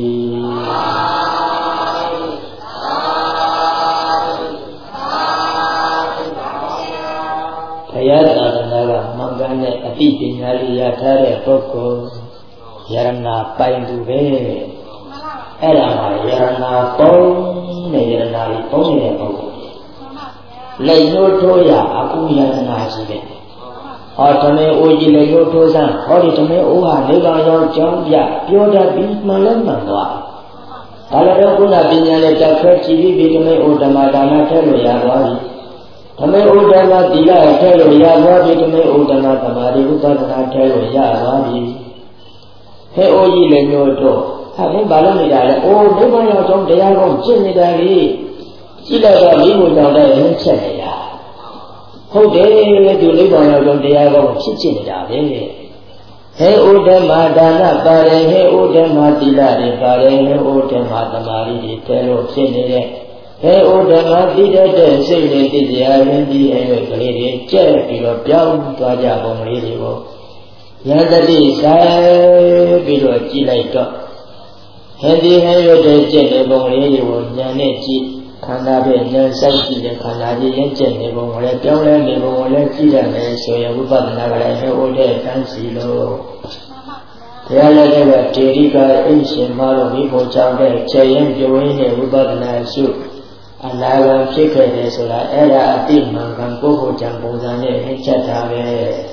ဘုရားသာသနာကမှန်ကန်တဲ့အတိပညာလေးရထားတဲ့ပုဂ္ဂိုလ်ယရနာပိုင်သူပဲအဲ့ဒါမှယရနာပေါင်းနဲ့ယရနာလေးပေါင်းနေတဲ့ပုဂ္ဂိုလ်လက်ညှိုးထိုးရအကုယရနာရှိတယ်ဟောတမင်အိုကြီးလက်ညှိုးထိုးစမ်းဟောဒီတမင်အိုဟာနိဗ္ဗာန်ရောက်ကြောင်းပြပြောတတ်ပြီးမှန်လည်းမှန်သွားဒါလည်းတော့ခုနပညာနဲ့တက်ခွဲကြည့်ပြီးဒီတမင်အိုဓမ္မဒါနထည့်လို့ရသွားပြီဓမ္မဥဒ္ဒနာသီလထဲလို့ရသွားပြီဓမ္မဥဒ္ဒနာသမာဓိဥပဒနာထဲလို့ရသွားပြီဟဲ့အိုကြီးလည်းမျိုးတော့ဟာဘယ်ဘာလို့နေတာလဲအိုးဒုက္ခရောက်ဆုံးတရားကောင်းကျင့်နေတာလေကြည့်လိုက်တော့မိဖို့ကြောင့်လည်းရင်းချက်နေတာဟုတ်တယ်သူနိဗ္ဗာန်ရောက်ဆုံးတရားကောင်းဖြစ်ချင်နေတာပဲဟဲ့ဥဒ္ဓမာဒါနပါတယ်ဟဲ့ဥဒ္ဓမာသီလတွေပါတယ်ဟဲ့ဥဒ္ဓမာသမာဓိတွေထဲလို့ဖြစ်နေတဲ့ Hey, Udama did a say that the island and the jet, you know, down to a job on radio. Yandadi say below a Gilaito. Handy Henry the jet on radio, Yanechi, Kanabe, Yansaki, the Canadian jet, on a down and on a Gila, so you would not have all that fancy low. The other Terica, ancient model people, Chowder, Chayan, Joanne, Rubadana soup. And I will pick it so that Ella did man can go for Jambos and Chatave.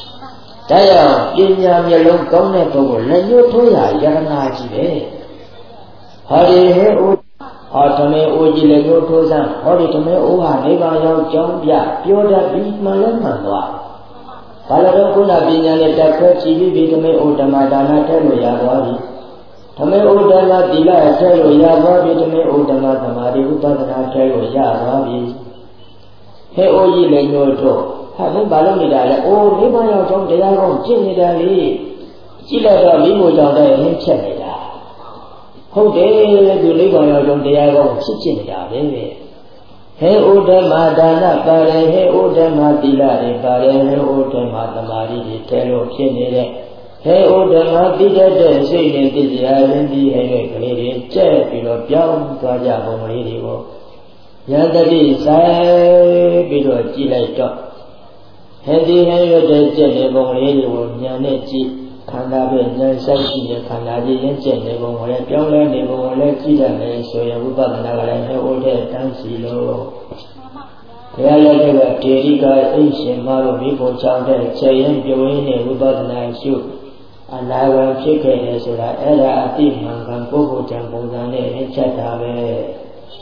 Daya, Ginya, Yellow, Gomnable, let you to ya, Yaranaji. Hurry here, Otome, Ojile, Tozan, hurry to me, Oha, Neva, Jambia, Pure beat my lemon. Paladokuna Binya, the Chibi, to me, Otamadana, Teluya. Tame Udama Dila, tell Yavabi to me, Udama, Tamari, Upadana, tell Yavabi. Hey, O ye Lenyoto, having Balamida, oh, Ribaya from the Yaron, Chinidali, Chila, Vivo, and Chinida. How dare you live on the Yaron, Chinida, Hey, Udama, Dana, Pare, hey, Udama Dila, Pare, hey, Udama, Tamari, tell Chinida. Hey, Udama did a say that the island and jet, you know, down to a job on radio. Yandadi say below a Gilaito. Handy Henry the jet on radio, Yanechi, Kanabe, Yansaki, Canadian jet on a young lady on a Gila, so you would not have all that fancy low. The other Terica, ancient model people, Chowder, Chayan, Joanne, Rubadana soup. And I will pick it so that Ella did man can go for Jambos and Chatave.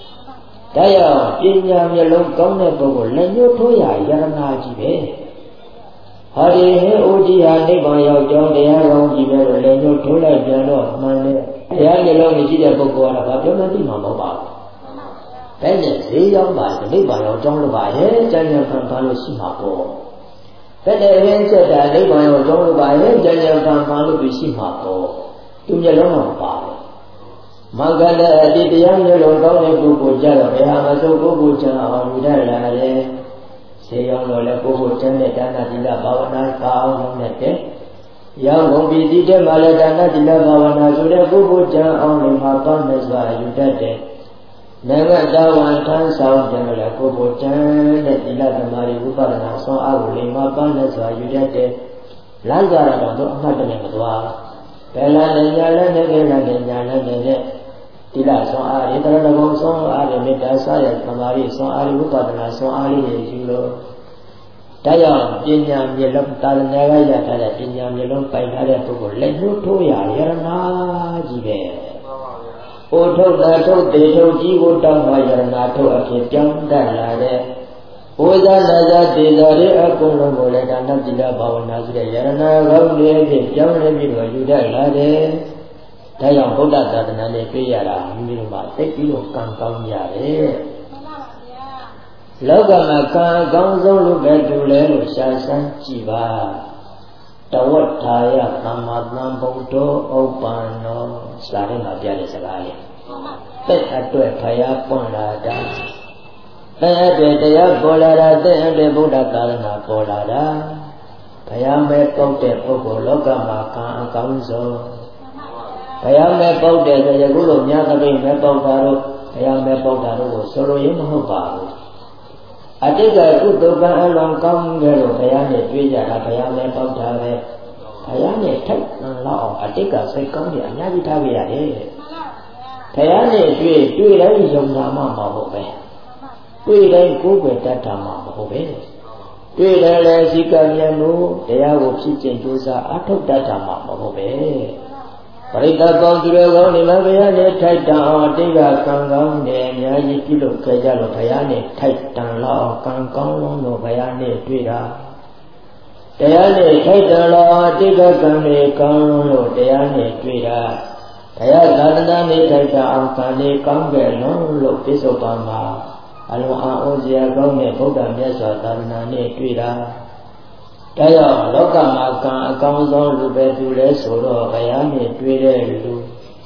Daya, Ginya, Yellow, Gomnable, let you to ya, Yaranaji. Hurry here, Odia, Neva, John, the Aron, Giver, let you to like Jano, Mane. The Angelo is a book or about your Mama. Then the young man, the Neva, John, by his General from Palosimako. But the answer that they were told by him, General Pampano Bisimapo, to Yellow Magana did the young yellow dog to Pujala, Hamazo Bucha, or Udala, say young Lola Janet, Dila Bavana, Kao, Nete. Young will be Dida Maladana, Dila Bavana, Suda Bucha, only Hapan as well, you did. Never down one time sound general Kobojan, that the Latin Mari Upana, so I will leave my banners while you get it. Lazara, not the name of the war. Bella and Yalan and Yalan and Tila, so I read the song, I remit as I am Kamari, so I Upana, so I read you. Tayan, Pinyam, Yellow, Talanera, Yata, Pinyam, Yellow, Painada, let you to Yarana, Jibe. O told that told they told you would down by your NATO a kid young Dala. O the Naza de la Rea Golo, and Nadilla Bawanas, Yarana, Ronde, young Revivo, you Dala. Tayan Boda than a Piara, Milma, take you can come Yare. Logamakan, Gonzo, Bedule, Shasan, Chiva. Tawataya Kamadam Boto Opano Sarina Jarisagaya. Pet at to a Paya Ponada. Pet the Bolada, the Buddha Kalana Polada. Payame Pote Poco Logamakan Kanzo. Payame Pote the Guru Nyakabi Mepogaro, Payame Pogaro, Solo Yumhobaru. I think I could go back along come girl, Payane, Twitter, Payame Pogare. Payane take no law, I think I say come here, Navitavia. Payane, three, three days of Nama Mahobe. Three days go with that Tama Mahobe. Three days, Sikamiano, they are of Chichen Josa, I took that Tama Mahobe. Parita gone to the only Lavia, tight down, Diga, Kangong, and Yaki, Kajalo, Payane, tight down law, Kangong, no Payane, Twitter. Payane, tight down law, Diga, Kane, Kangong, Payane, Twitter. Payane, tight down, Kane, Kangong, no, look, this Obama. Alo Ozia, Gome, Boga, Mesa, Tanane, Twitter. Tayo, Loka Maka, Council, Lubetule, Solo, Bayami, Twitter,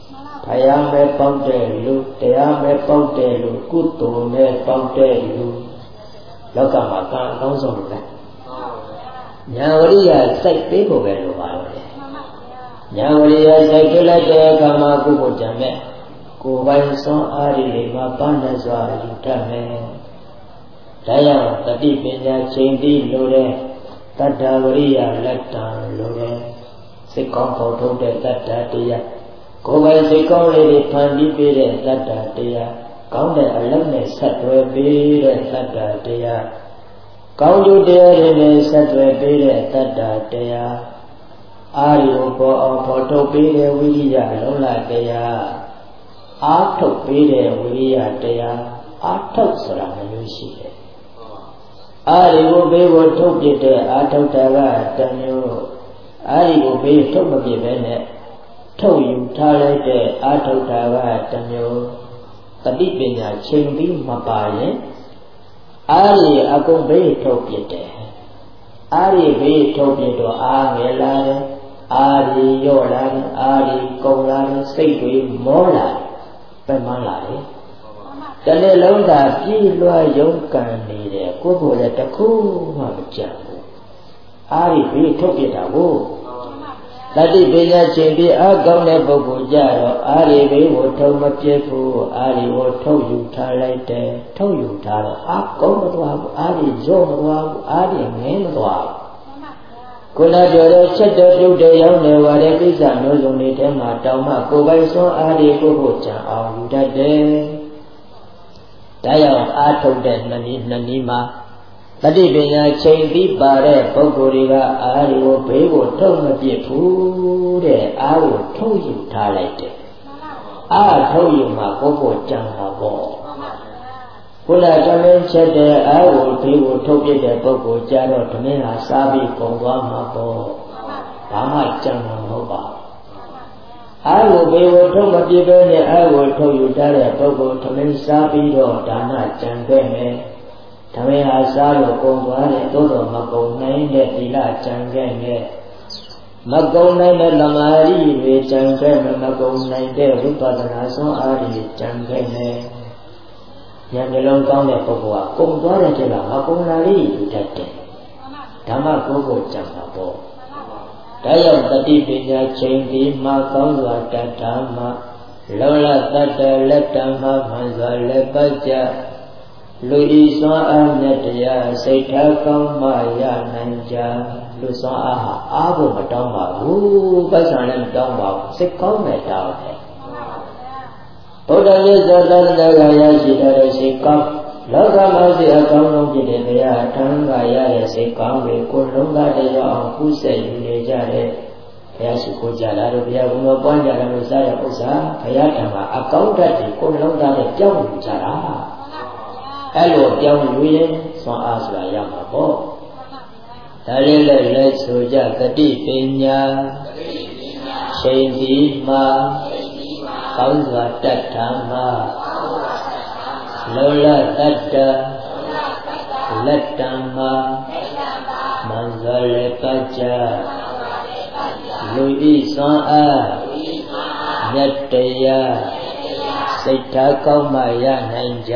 ဖယားမဲ့ပေါက်တဲ့လူတရားမဲ့ပေါက်တဲ့လူကုသိုလ်မဲ့ပေါက်တဲ့လူလောကမှာကံအကောင်းဆုံးလို့လဲညာဝရိယစိုက်ပေးဖို့ပဲလိုပါတော့တယ်ညာဝရိယစိုက်ပေးလိုက်တဲ့အခါမှာကုဖို့ကြံမဲ့ကိုယ်ပိုင်စွမ်းအားတွေမှာပန်းနဲ့စွာယူတတ်မယ်ဒါကြောင့်တတိပညာချိန်ပြီးလိုတဲ့တတ္တဝရိယလက်တံလိုတဲ့စိတ်ကောင်းပေါ်ထုတ်တဲ့တတ္တတရားကိုယ်ပိုင်စိတ်ကောင်းလေးတွေဖန်ပြီးပေးတဲ့တတ္တတရားကောင်းတဲ့အလုပ်နဲ့ဆက်သွယ်ပေးတဲ့တတ္တတရားကောင်းကျိုးတရားတွေနဲ့ဆက်သွယ်ပေးတဲ့တတ္တတရားအာရိယပေါ်အောင်ပေါ်ထုတ်ပေးတဲ့ဝိရိယလုံးလာတရားအာထုတ်ပေးတဲ့ဝိရိယတရားအာထုတ်ဆိုတာမျိုးရှိတယ်အာရိယဘေးကိုထုတ်ပြတဲ့အာထုတ်တာကတမျိုးအာရိယဘေးထုတ်မပြပဲနဲ့ထုတ်ယူထားလိုက်တဲ့အာထုတ်တာကတမျိုးတတိပညာချိန်ပြီးမပါရင်အာရိအကုန်ဘေးထုတ်ပြတယ်အာရိဘေးထုတ်ပြတော့အာငယ်လာတယ်အာရိရော့လာတယ်အာရိကုန်လာတယ်စိတ်တွေမောလာတယ်ပမှန်းလာတယ်တနေ့လုံးသာပြည့်လွှားရုန်းကန်နေတယ်ကိုယ်ကိုယ်လည်းတစ်ခုမှမကြံဘူးအာရိဘေးထုတ်ပြတာကိုတတိပညာချိန်ပြီးအကောင်းတဲ့ပုဂ္ဂိုလ်ကြတော့အာရိဘေးကိုထုံမပြည့်ဘူးအာရိကိုထုတ်ယူထားလိုက်တယ်ထုတ်ယူထားတော့အကောင်းမသွားဘူးအာရိရော့မသွားဘူးအာရိငင်းမသွားဘူးကိုယ်လည်းပြောတဲ့ချက်တော်ပြုတ်တဲ့ရောက်နေပါတဲ့ကိစ္စမျိုးစုံတွေထဲမှာတောင်မှကိုယ်ပိုင်စွမ်းအာရိကိုကိုကြံအောင်ယူတတ်တယ်ဒါကြောင့်အာထုတ်တဲ့နှစ်နည်းနှစ်နည်းမှာတတိပညာချိန်ပြီးပါတဲ့ပုဂ္ဂိုလ်တွေကအာရိကိုဘေးကိုထုတ်မပြစ်ဘူးတဲ့အာကိုထုတ်ယူထားလိုက်တယ်အာထုတ်ယူမှကိုယ်ကိုကြံတာပေါ့ကိုယ်လည်းတမင်းချက်တဲ့အာကိုဘေးကိုထုတ်ပြတဲ့ပုဂ္ဂိုလ်ကြတော့တမင်းဟာစားပြီးကုန်သွားမှာပေါ့ဘာမှကြံမှာမဟုတ်ပါဘူးအာကိုဘေးကိုထုတ်မပြစ်ပဲနဲ့အာကိုထုတ်ယူထားတဲ့ပုဂ္ဂိုလ်တမင်းစားပြီးတော့ဒါနကြံခဲ့မယ်ဓမ္မဟာစားလို့ကုန်သွားတဲ့သို့တော်မကုန်နိုင်တဲ့သီလကြံခဲ့နဲ့မကုန်နိုင်တဲ့လမာရီတွေကြံခဲ့နဲ့မကုန်နိုင်တဲ့ဝိပဿနာစွမ်းအားတွေကြံခဲ့နဲ့ဉာဏ်မျိုးလုံးကောင်းတဲ့ပုဂ္ဂိုလ်ကကုန်သွားတဲ့တည်းကမကုန်လာလိယူတတ်တယ်ဓမ္မကိုယ်ကိုကြံတာပေါ့ဒါကြောင့်တတိပညာချိန်ဒီမှာကောင်းစွာတတ်တာမှာလောလတတ္တလက်တံမှာမှန်စွာလက်ပတ်ကြလူဤစွမ်းအားနဲ့တရားစိတ်ထားကောင်းမှရနိုင်ကြလူစွမ်းအားဟာအားဖို့မတောင်းပါဘူးပတ်စံလည်းမတောင်းပါဘူးစိတ်ကောင်းမဲ့တောင်းတယ်ဘုရားရဲ့ဇာတနာကရရှိတဲ့စိတ်ကောင်းလောကမှာစိတ်အကောင်းဆုံးဖြစ်တဲ့တရားထံကရတဲ့စိတ်ကောင်းတွေကိုလုံးသားတရားအောင်ကုဆက်ယူနေကြတဲ့ဘုရားရှိခိုးကြတာတို့ဘုရားဘုံတော်ပွားကြတာလို့စားရဥစ္စာဘုရားထံမှာအကောင်းတတ်တွေကိုလုံးသားနဲ့ကြောက်ယူကြတာအဲ့လိုပြောင်းယူရင်စွမ်းအားဆိုတာရမှာပေါ့ဒါလေးလည်းလက်ဆိုကြတတိပညာချိန်ဒီမှာကောင်းစွာတတ်တာမှာလောလတတ္တလက်တံမှာမံစွာလည်းပတ်ကြလူဤစွမ်းအားမြတ်တရားစိတ်ထားကောင်းမှရနိုင်ကြ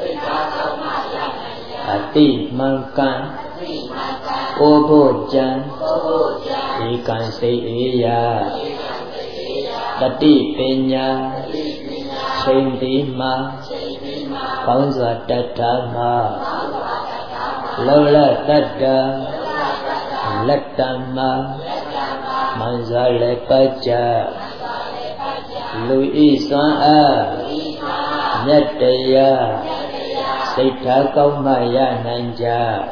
အတိမှန်ကန်ကိုယ်ဖို့ကြံဒီကံစိတ်အေးရာတတိပညာချိန်ဒီမှာကောင်းစွာတတ်တာမှာလောလတတ္တလက်တံမှာမံစွာလည်းပတ်ကြလူဤစွမ်းအားမြတ်တရားစိတ်ထားကောင်းမှရနိုင်ကြ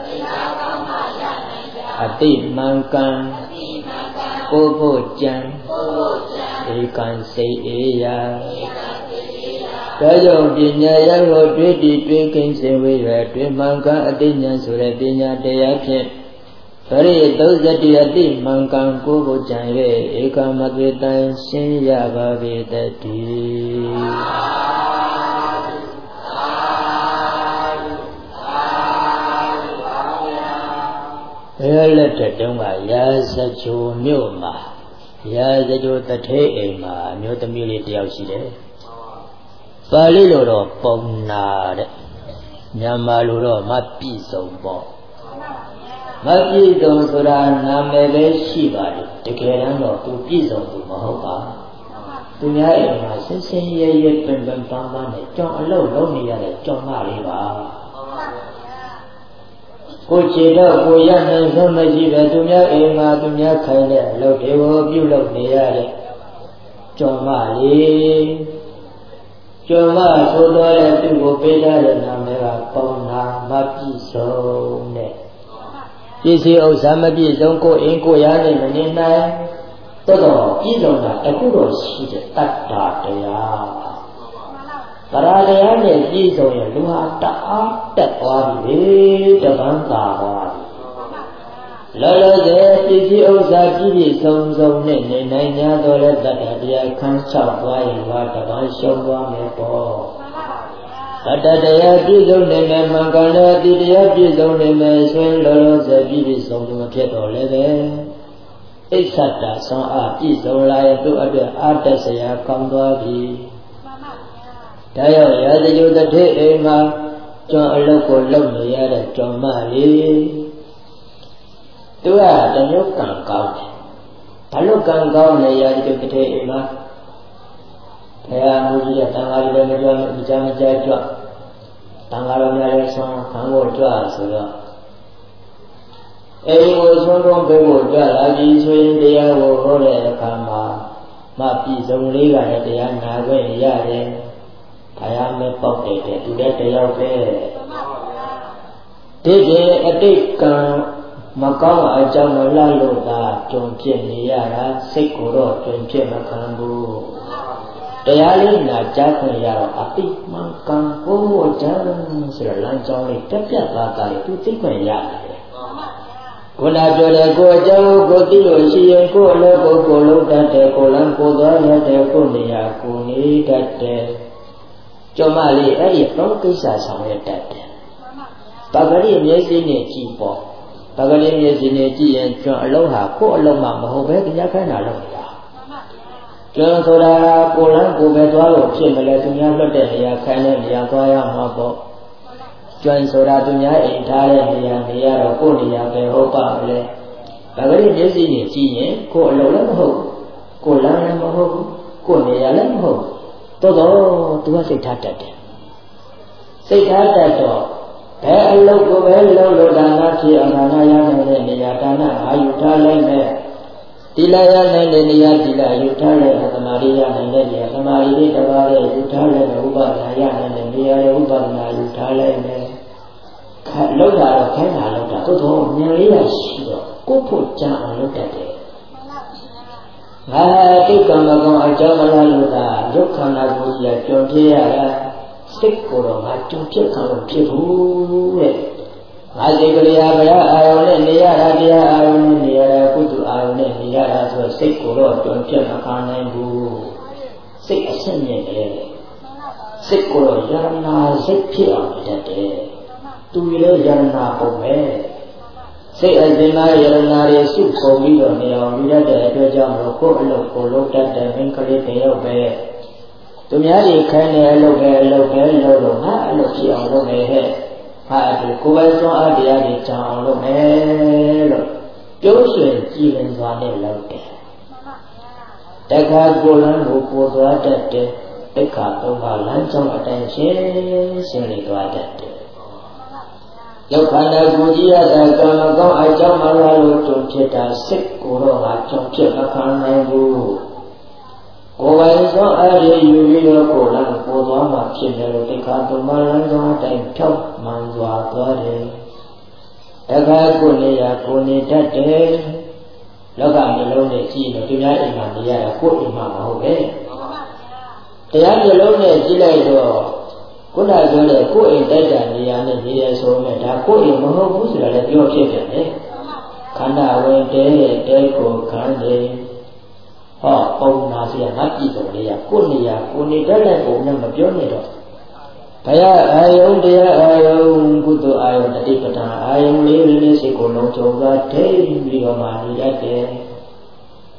အတိမှန်ကန်ကိုယ်ဖို့ကြံဧကံစိတ်အေးရာဒါကြောင့်ပညာရကိုတွေ့တည်တွေ့ကိန်းစေဝေရတွေ့မှန်ကန်အတိဉာဏ်ဆိုတဲ့ပညာတရားဖြင့်ပရိသုဇတိအတိမှန်ကန်ကိုယ်ဖို့ကြံ၍ဧကမကေတံရှင်းရပါပေတည်းဘယ်လက်တတုံးကရာဇချိုမြို့မှာရာဇဂိုတထေးအိမ်မှာအမျိုးသမီးလေးတယောက်ရှိတယ်ပါဠိလိုတော့ပုံနာတဲ့မြန်မာလိုတော့မပြည့်စုံပေါ့မပြည့်စုံဆိုတာနာမည်ပဲရှိပါတယ်တကယ်တော့သူပြည့်စုံသူမဟုတ်ပါသူများအိမ်မှာဆင်းဆင်းရဲရဲပင်ပင်ပန်းပန်းနဲ့ကြောင်အလုပ်လုပ်နေရတဲ့ကြောင်မလေးပါကိုခြေတော့ကိုရနိုင်ဆုံးမရှိပဲသူများအိမ်မှာသူများခိုင်းတဲ့အလုပ်တွေကိုပြုလုပ်နေရတဲ့ကြောင်မလေးကျော်မဆိုတော့တဲ့သူ့ကိုပေးထားတဲ့နာမည်ကပေါနာမပြည့်စုံတဲ့ပစ္စည်းဥစ္စာမပြည့်စုံကိုအင်းကိုရနဲ့မနေနိုင်တော်တော်ပြည့်စုံတာတခုတော့ရှိတဲ့တတ္တာတရားဗရာတရားနဲ့ပြည့်စုံရင်လူဟာတအားတက်သွားပြီတပန်းသာသွားပြီလောလောဆယ်ပစ္စည်းဥစ္စာပြည့်ပြည့်စုံစုံနဲ့နေနိုင်ကြတော့တဲ့တတ္တတရားခန်းချောက်သွားရင်ဟာတပန်းရှုံးသွားမယ်ပေါ့တတ္တတရားပြည့်စုံနေမယ်မှန်ကန်တဲ့အတိတရားပြည့်စုံနေမယ်ဆိုရင်လောလောဆယ်ပြည့်ပြည့်စုံစုံမဖြစ်တော့လည်းပဲအိစ္ဆတဆွမ်းအားပြည့်စုံလာရင်သူ့အတွက်အာတ္တဆရာကောင်းသွားပြီဒါရောက်ရာဇဂိုတထေးအိမ်မှာကျွမ်းအလုပ်ကိုလုပ်နေရတဲ့ကျွမ်းမလေးသူကတမျိုးကံကောင်းတယ်ဘာလို့ကံကောင်းလဲရာဇဂိုတထေးအိမ်မှာဘုရားမူကြီးရဲ့တန်ခါးလေးလည်းမကြွမကြမကြကြွတန်ခါးတော်များလည်းဆွမ်းခံဖို့ကြွဆိုတော့အဲဒီကိုဆွမ်းကုန်ပေးဖို့ကြွလာပြီးဆိုရင်တရားကိုဟောတဲ့အခါမှာမပြည့်စုံလေးကလည်းတရားနာခွင့်ရတယ်တရားမဲ့ပေါက်တယ်တဲ့သူလည်းတရားပဲဒီကျင်အတိတ်ကံမကောင်းအကြောင်းမလှလို့သာကြုံဖြစ်နေရတာစိတ်ကိုတော့ကြုံဖြစ်မခံဘူးတရားလေးနာကြားခွင့်ရတော့အတိမှန်ကန်ဖို့ကြံဆိုတဲ့လမ်းကြောင်းလေးတက်ပြတ်သွားတာလေသူသိခွင့်ရတယ်ခုနပြောတဲ့ကိုအကြောင်းကိုသိလို့ရှိရင်ကိုအလုပ်ကိုကိုလုပ်တတ်တယ်ကိုလမ်းကိုသွားရတဲ့ကိုနေရာကိုနေတတ်တယ်ကျော်မလေးအဲ့ဒီတော့ကိစ္စဆောင်ရတတ်တယ်ပဂရိမျက်စိနဲ့ကြည့်ပေါ့ပဂရိမျက်စိနဲ့ကြည့်ရင်ကျွန်းအလုံးဟာကိုအလုံးမှမဟုတ်ပဲတရားခိုင်းတာလုပ်နေတာကျွန်းဆိုတာကိုလမ်းကိုပဲသွားလို့ဖြစ်မလဲသူများလွတ်တဲ့နေရာခိုင်းတဲ့နေရာသွားရမှာပေါ့ကျွန်းဆိုတာသူများအိမ်ထားတဲ့နေရာနေရာတော့ကိုနေရာပဲဟုတ်ပါမလဲပဂရိမျက်စိနဲ့ကြည့်ရင်ကိုအလုံးလည်းမဟုတ်ကိုလမ်းလည်းမဟုတ်ကိုနေရာလည်းမဟုတ်တော်တော်သူကစိတ်ထားတတ်တယ်စိတ်ထားတတ်တော့ဘယ်အလုပ်ကိုပဲလုပ်လို့ဒါနဖြစ်အောင်ဒါနရနိုင်တဲ့နေရာဒါနအာယူထားလိုက်မယ်ဒီလာရနိုင်တဲ့နေရာဒီလာယူထားလိုက်သမာဓိရနိုင်တဲ့နေရာသမာဓိတွေတပါးရဲ့ယူထားလိုက်ဥပဒနာရနိုင်တဲ့နေရာရဲ့ဥပဒနာယူထားလိုက်မယ်ခက်လောက်တာတော့ခိုင်းတာလောက်တာတော်တော်ဉာဏ်လေးရရှိတော့ကိုယ့်ဖို့ကြံအောင်လုပ်တတ်တယ်ငါတိတ်ကံမကောင်းအကြောင်းမလားလို့သာဒုက္ခနာကိုကြီးကြုံဖြစ်ရတာစိတ်ကိုတော့ငါကြုံဖြစ်ခံလို့ဖြစ်ဘူးတဲ့ငါစိတ်ကလေးဟာဘုရားအာရုံနဲ့နေရတာတရားအာရုံနဲ့နေရတာကုသအာရုံနဲ့နေရတာဆိုစိတ်ကိုတော့ကြုံဖြစ်မခံနိုင်ဘူးစိတ်အဆက်မြင့်တယ်စိတ်ကိုတော့ယရနာစိတ်ဖြစ်အောင်တတ်တယ်သူလည်းယရနာပုံပဲစိတ်အစဉ်လာယရနာတွေစုပုံပြီးတော့နေအောင်ယူရတဲ့အတွက်ကြောင့်မလို့ကိုယ်အလုပ်ကိုလုပ်တတ်တဲ့မင်းကလေးတယောက်ပဲသူများတွေခိုင်းတဲ့အလုပ်ပဲအလုပ်ပဲလုပ်လို့ငါအလုပ်ဖြစ်အောင်လုပ်မယ်ဟဲ့ဟာဒီကိုယ်ပဲစွမ်းအားတရားတွေကြောင်းအောင်လုပ်မယ်လို့ပြောဆွေကြည်လင်စွာနဲ့လုပ်တယ်တခါကိုယ်လမ်းကိုပေါ်သွားတတ်တယ်ဒုက္ခသုံးပါးလမ်းကြောင်းအတိုင်းရှင်းရှင်းလေးသွားတတ်တယ်ယုတ်ခန္ဓာကိုကြည်ရတဲ့ကံမကောင်းအကြောင်းမလားလို့ကြုံဖြစ်တာစိတ်ကိုတော့ငါကြုံဖြစ်မခံနိုင်ဘူးကိုယ်ပိုင်သောအားရယူပြီးတော့ကိုယ်လည်းပေါ်သွားမှဖြစ်တယ်လို့ဒီခါသုံးပါးလမ်းကြောင်းအတိုင်းဖြောက်မှန်စွာသွားတယ်တခါကိုနေရကိုနေတတ်တယ်လောကမျိုးလုံးနဲ့ကြည့်လို့သူများအိမ်မှာနေရတာကိုယ်အိမ်မှာမဟုတ်ပဲတရားမျိုးလုံးနဲ့ကြည့်လိုက်တော့ခုနပြောတဲ့ကိုယ်အိမ်တိုက်တာနေရာနဲ့နေရဆိုမဲ့ဒါကိုယ်အိမ်မဟုတ်ဘူးဆိုတာလည်းပြောဖြစ်တယ်လေခန္ဓာဝင်တဲတဲကိုခံတယ်ဟောပုံနာစီကငါပြည်တော်လေးကကိုယ်နေရာကိုနေတတ်တဲ့ပုံနဲ့မပြောနဲ့တော့ဘုရားအာယုန်တရားအာယုန်ကုသိုလ်အာယုန်တတိပဌာအာယုန်လေးလေးစိတ်ကိုလုံးချုံသွားထိပြီးတော့မှနေရတယ်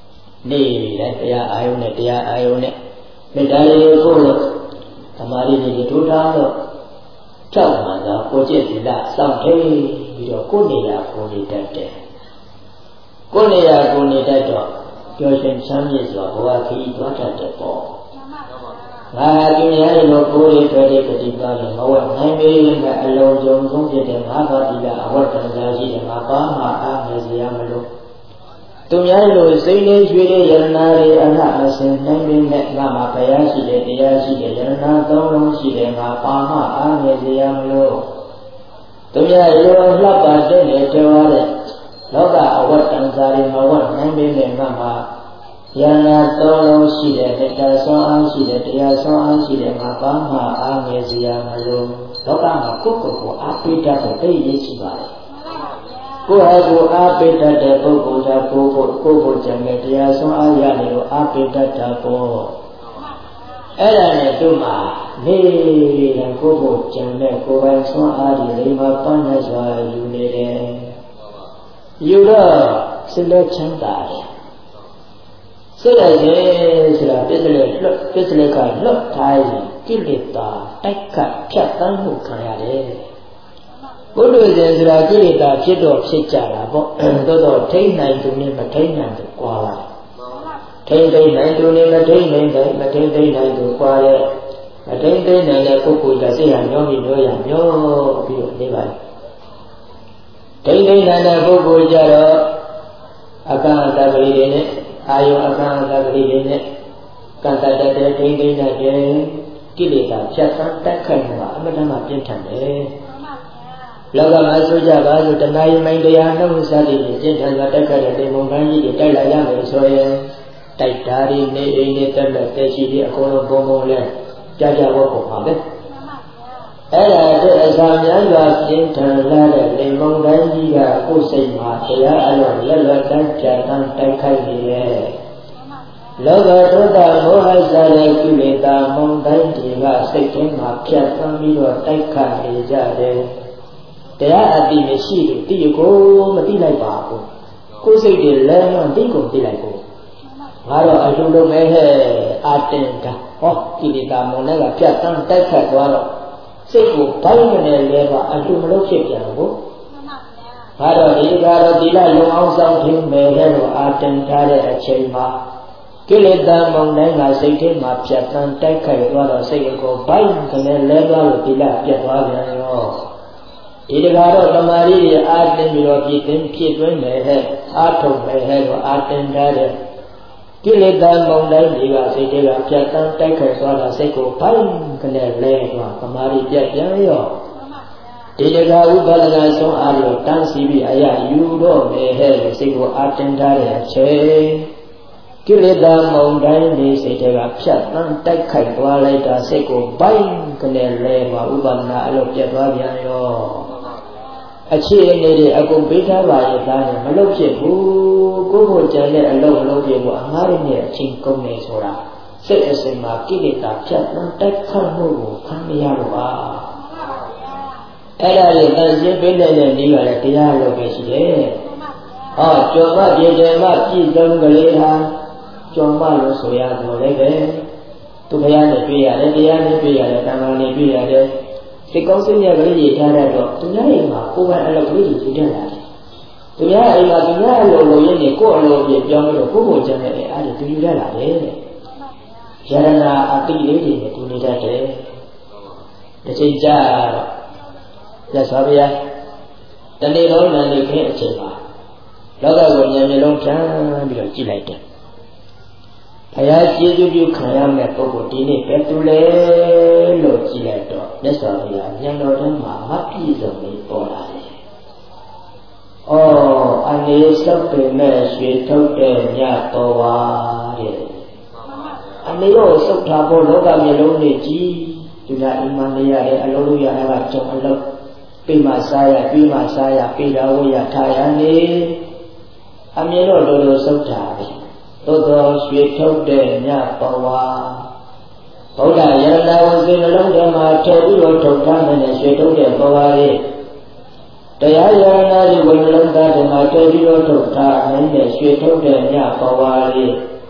နေတဲ့တရားအာယုနဲ့တရားအာယုနဲ့မေတ္တာလေးကိုလို့သမာဓိတွေထိုးထားတော့ကြောက်မှသာကိုကျင့်သီလစောင့်ထိန်ပြီးတော့ကိုယ်နေရာကိုနေတတ်တယ်ကိုယ်နေရာကိုနေတတ်တော့ပျော်ရွှင်ချမ်းမြေ့စွာဘဝခရီးသွားတတ်တယ်ပေါ့ငါဟာသူများရဲ့လို့ကိုယ်ရတွေ့တဲ့ပฏิပါဒမဝတ်နိုင်ပေမဲ့အလုံးစုံဆုံးဖြစ်တဲ့ငါးပါးသီလအဝတ္တန်သာရှိတဲ့ငါပါမှအားငယ်စရာမလိုသူများလိုစိတ်လေးရွှေတဲ့ယရနာတွေအလှမစင်နိုင်ပေမဲ့ငါမှာဘုရားရှိတဲ့တရားရှိတဲ့ယရနာသုံးလုံးရှိတဲ့ငါပါမှအားငယ်စရာမလိုသူများလိုလှပတဲ့နဲ့တော်တဲ့လောကအဝတ္တန်သာတွေမဝတ်နိုင်ပေမဲ့ငါမှာယန္နာတော်လုံးရှိတဲ့တရားဆောင်အားရှိတဲ့တရားဆောင်အားရှိတဲ့ငါပါမှအားငယ်စရာမလိုလောကမှာကိုယ့်ကိုယ်ကိုအားပေးတတ်တဲ့သိရရှိပါတယ်ကိုယ့်ဟာကိုယ်အားပေးတတ်တဲ့ပုဂ္ဂိုလ်သာကိုယ့်ကိုကိုယ့်ကိုကြံတဲ့တရားဆောင်အားရနေလို့အားပေးတတ်တာပေါ့အဲ့ဒါနဲ့သူ့မှာနေတယ်ကိုယ့်ကိုကြံတဲ့ကိုယ်ပိုင်ဆောင်အားတွေလေးမှာပန်းနေစွာယူနေတယ်ယူတော့စိတ်လည်းချမ်းသာတယ်စိတ်လိုက်တယ်ဆိုတာပြစ္ဆလေလွတ်ပြစ္ဆလေကလွတ်ထားရင်ကိလေသာတိုက်ခတ်ဖြတ်တန်းမှုခံရတယ်ဘုဒ္ဓဇင်ဆိုတာကိလေသာဖြစ်တော့ဖြစ်ကြတာပေါ့သို့တော့ထိမ့်နိုင်သူနဲ့မထိမ့်နိုင်သူကွာလာထိမ့်သိမ့်နိုင်သူနဲ့မထိမ့်နိုင်တယ်မထိမ့်သိမ့်နိုင်သူကွာရဲ့မထိမ့်သိမ့်နိုင်တဲ့ပုဂ္ဂိုလ်ကစိတ်ဟာညှောပြီးတော့ရမျောပြီးတော့နေပါလေထိမ့်သိမ့်နိုင်တဲ့ပုဂ္ဂိုလ်ကြတော့အကန့်အသတ်ကလေးတွေနဲ့အာယုအကန့်အသတ်ကလေးတွေနဲ့ကန့်တတ်တဲ့ထိမ့်သိမ့်နိုင်တဲ့ကိလေသာဖြတ်သန်းတိုက်ခိုက်မှုကအမှန်တမ်းပြင်းထန်တယ်လောကမှာဆိုကြပါစို့တဏှာယမိုင်းတရားနှုတ်စားတွေကျင့်ထန်စွာတိုက်ခိုက်တဲ့တေမုံကန်းကြီးတွေတိုက်လာရမယ်ဆိုရင်တိုက်ဓာရီနေအိမ်နဲ့တက်လက်တက်ရှိတွေအကုန်လုံးဘုံဘုံလဲကြာကြာဘောပုံပါပဲအဲ့ဒါတဲ့အစာများစွာကျင့်ထန်လာတဲ့တေမုံကန်းကြီးကကိုယ်စိတ်မှာတရားအလုံးလက်လက်တိုက်ကြတန်းတိုက်ခိုက်နေရဲ့လောကဒုက္ခမောဟစားတဲ့ကိလေသာမုံတိုင်းတွေကစိတ်ထဲမှာဖြတ်သန်းပြီးတော့တိုက်ခတ်နေကြတယ်တရားအတိမရှိလို့တိကိုမတိလိုက်ပါဘူးကိုယ်စိတ်တွေလဲမှတိကိုတိလိုက်ဘူးငါတော့အလှလုံးပဲဟဲ့အာတင်တာဟောကိလေသာမုံတွေကဖြတ်သန်းတိုက်ခတ်သွားတော့စိတ်ကိုဘိုင်းနဲ့လဲပါအလှမလို့ဖြစ်ပြန်ဘူးငါတော့ဒီကတော့ဒီလလုံအောင်ဆောင်ထင်းမယ်လဲလို့အာတင်ထားတဲ့အချိန်မှာကိလေသာမုံတိုင်းကစိတ်ထဲမှာဖြတ်သန်းတိုက်ခိုက်သွားတော့စိတ်ကိုဘိုင်းနဲ့လဲသွားလို့ဒီလပြတ်သွားပြန်ရောဒီတကားတော့တမာရီတွေအာတင်ပြီးတော့ဖြစ်တင်ဖြစ်သွင်းတယ်ဟဲ့အာထုတ်မယ်ဟဲ့တော့အာတင်ထားတဲ့ကိလေသာမုံတိုင်းတွေကစိတ်တွေကဖြတ်သန်းတိုက်ခိုက်သွားတာစိတ်ကိုဘိုင်းနဲ့လဲသွားတမာရီပြတ်ပြန်ရောဒီတကားဥပဒနာဆုံးအားလို့တန်းစီပြီးအရာယူတော့မယ်ဟဲ့စိတ်ကိုအာတင်ထားတဲ့အချိန်ကိလေသာမုံတိုင်းနေစိတ်တွေကဖြတ်သန်းတိုက်ခိုက်သွားလိုက်တာစိတ်ကိုဘိုင်းကနေလဲမှာဥပဒနာအလုပ်ပြတ်သွားပြန်ရောအခြေအနေတွေအကုန်ပေးထားပါရဲ့သားနဲ့မလုပ်ဖြစ်ဘူးကိုယ့်ကိုကြံတဲ့အလုပ်မလုပ်ဖြစ်ဘူးအငားရင်းနဲ့အချိန်ကုန်နေဆိုတာစိတ်အစဉ်မှာကိလေသာဖြတ်သန်းတိုက်ခိုက်မှုကိုခံရတော့ပါအဲ့ဒါလေးတန်ရှင်းပေးတဲ့နေ့ကလည်းတရားလုပ်ပဲရှိတယ်ဟောကျော်မပြေတယ်မပြည့်စုံကလေးဟာကျော်မလို့ဆိုရတော့လည်းပဲသူဘုရားနဲ့တွေ့ရတယ်တရားနဲ့တွေ့ရတယ်တန်ခါနဲ့တွေ့ရတယ်စိတ်ကောင်းစိတ်ရကလေးကြီးထားတတ်တော့သူများအိမ်မှာကိုယ်ပိုင်အလုပ်ကလေးကြီးယူတတ်လာတယ်သူများအိမ်မှာသူများအလုပ်လုပ်ရင်းနဲ့ကိုယ်အလုပ်ပြပြောင်းပြီးတော့ကိုယ်ကိုကျန်တဲ့အဲ့ဒါသူယူတတ်လာတယ်တဲ့ယရနာအတိလေးတွေနဲ့သူနေတတ်တယ်တစ်ချိန်ကြာတော့ရသော်ဗျာတနေ့လုံးနဲ့နေခင်းအချိန်မှာလောကကိုဉာဏ်မျိုးလုံးဖြန်းပြီးတော့ကြည့်လိုက်တယ်ဘုရားကျေးဇူးပြုခံရမယ့်ပုဂ္ဂိုလ်ဒီနေ့ပဲသူလဲလို့ကြည့်လိုက်တော့မြတ်စွာဘုရားဉာဏ်တော်ထဲမှာမပြည့်စုံနေပေါ်လာတယ်။အော်အနေစပ်ပင်နဲ့ရွှေထုတ်တဲ့ညတော်ပါတဲ့။အနေရောစုပ်ထားဖို့လောကမျိုးလုံးနဲ့ကြီးသူကအိမ်မနေရတယ်အလုံးလို့ရတာကကြုံအလုံးပြေးမှစားရပြေးမှစားရပြေးတော်ဝရထားရနေအမြင်တော့တော်တော်စုပ်ထားပြီသို့သောရွှေထုတ်တဲ့ညတော်ဝါဗုဒ္ဓယရဏဝစီနှလုံးထဲမှာထည့်ပြီးတော့ထုတ်ထားမယ်နဲ့ရွှေထုတ်တဲ့တော်ဝါလေးတရားယရဏဒီဝိနှလုံးသားထဲမှာထည့်ပြီးတော့ထုတ်ထားမယ်နဲ့ရွှေထုတ်တဲ့ညတော်ဝါလေး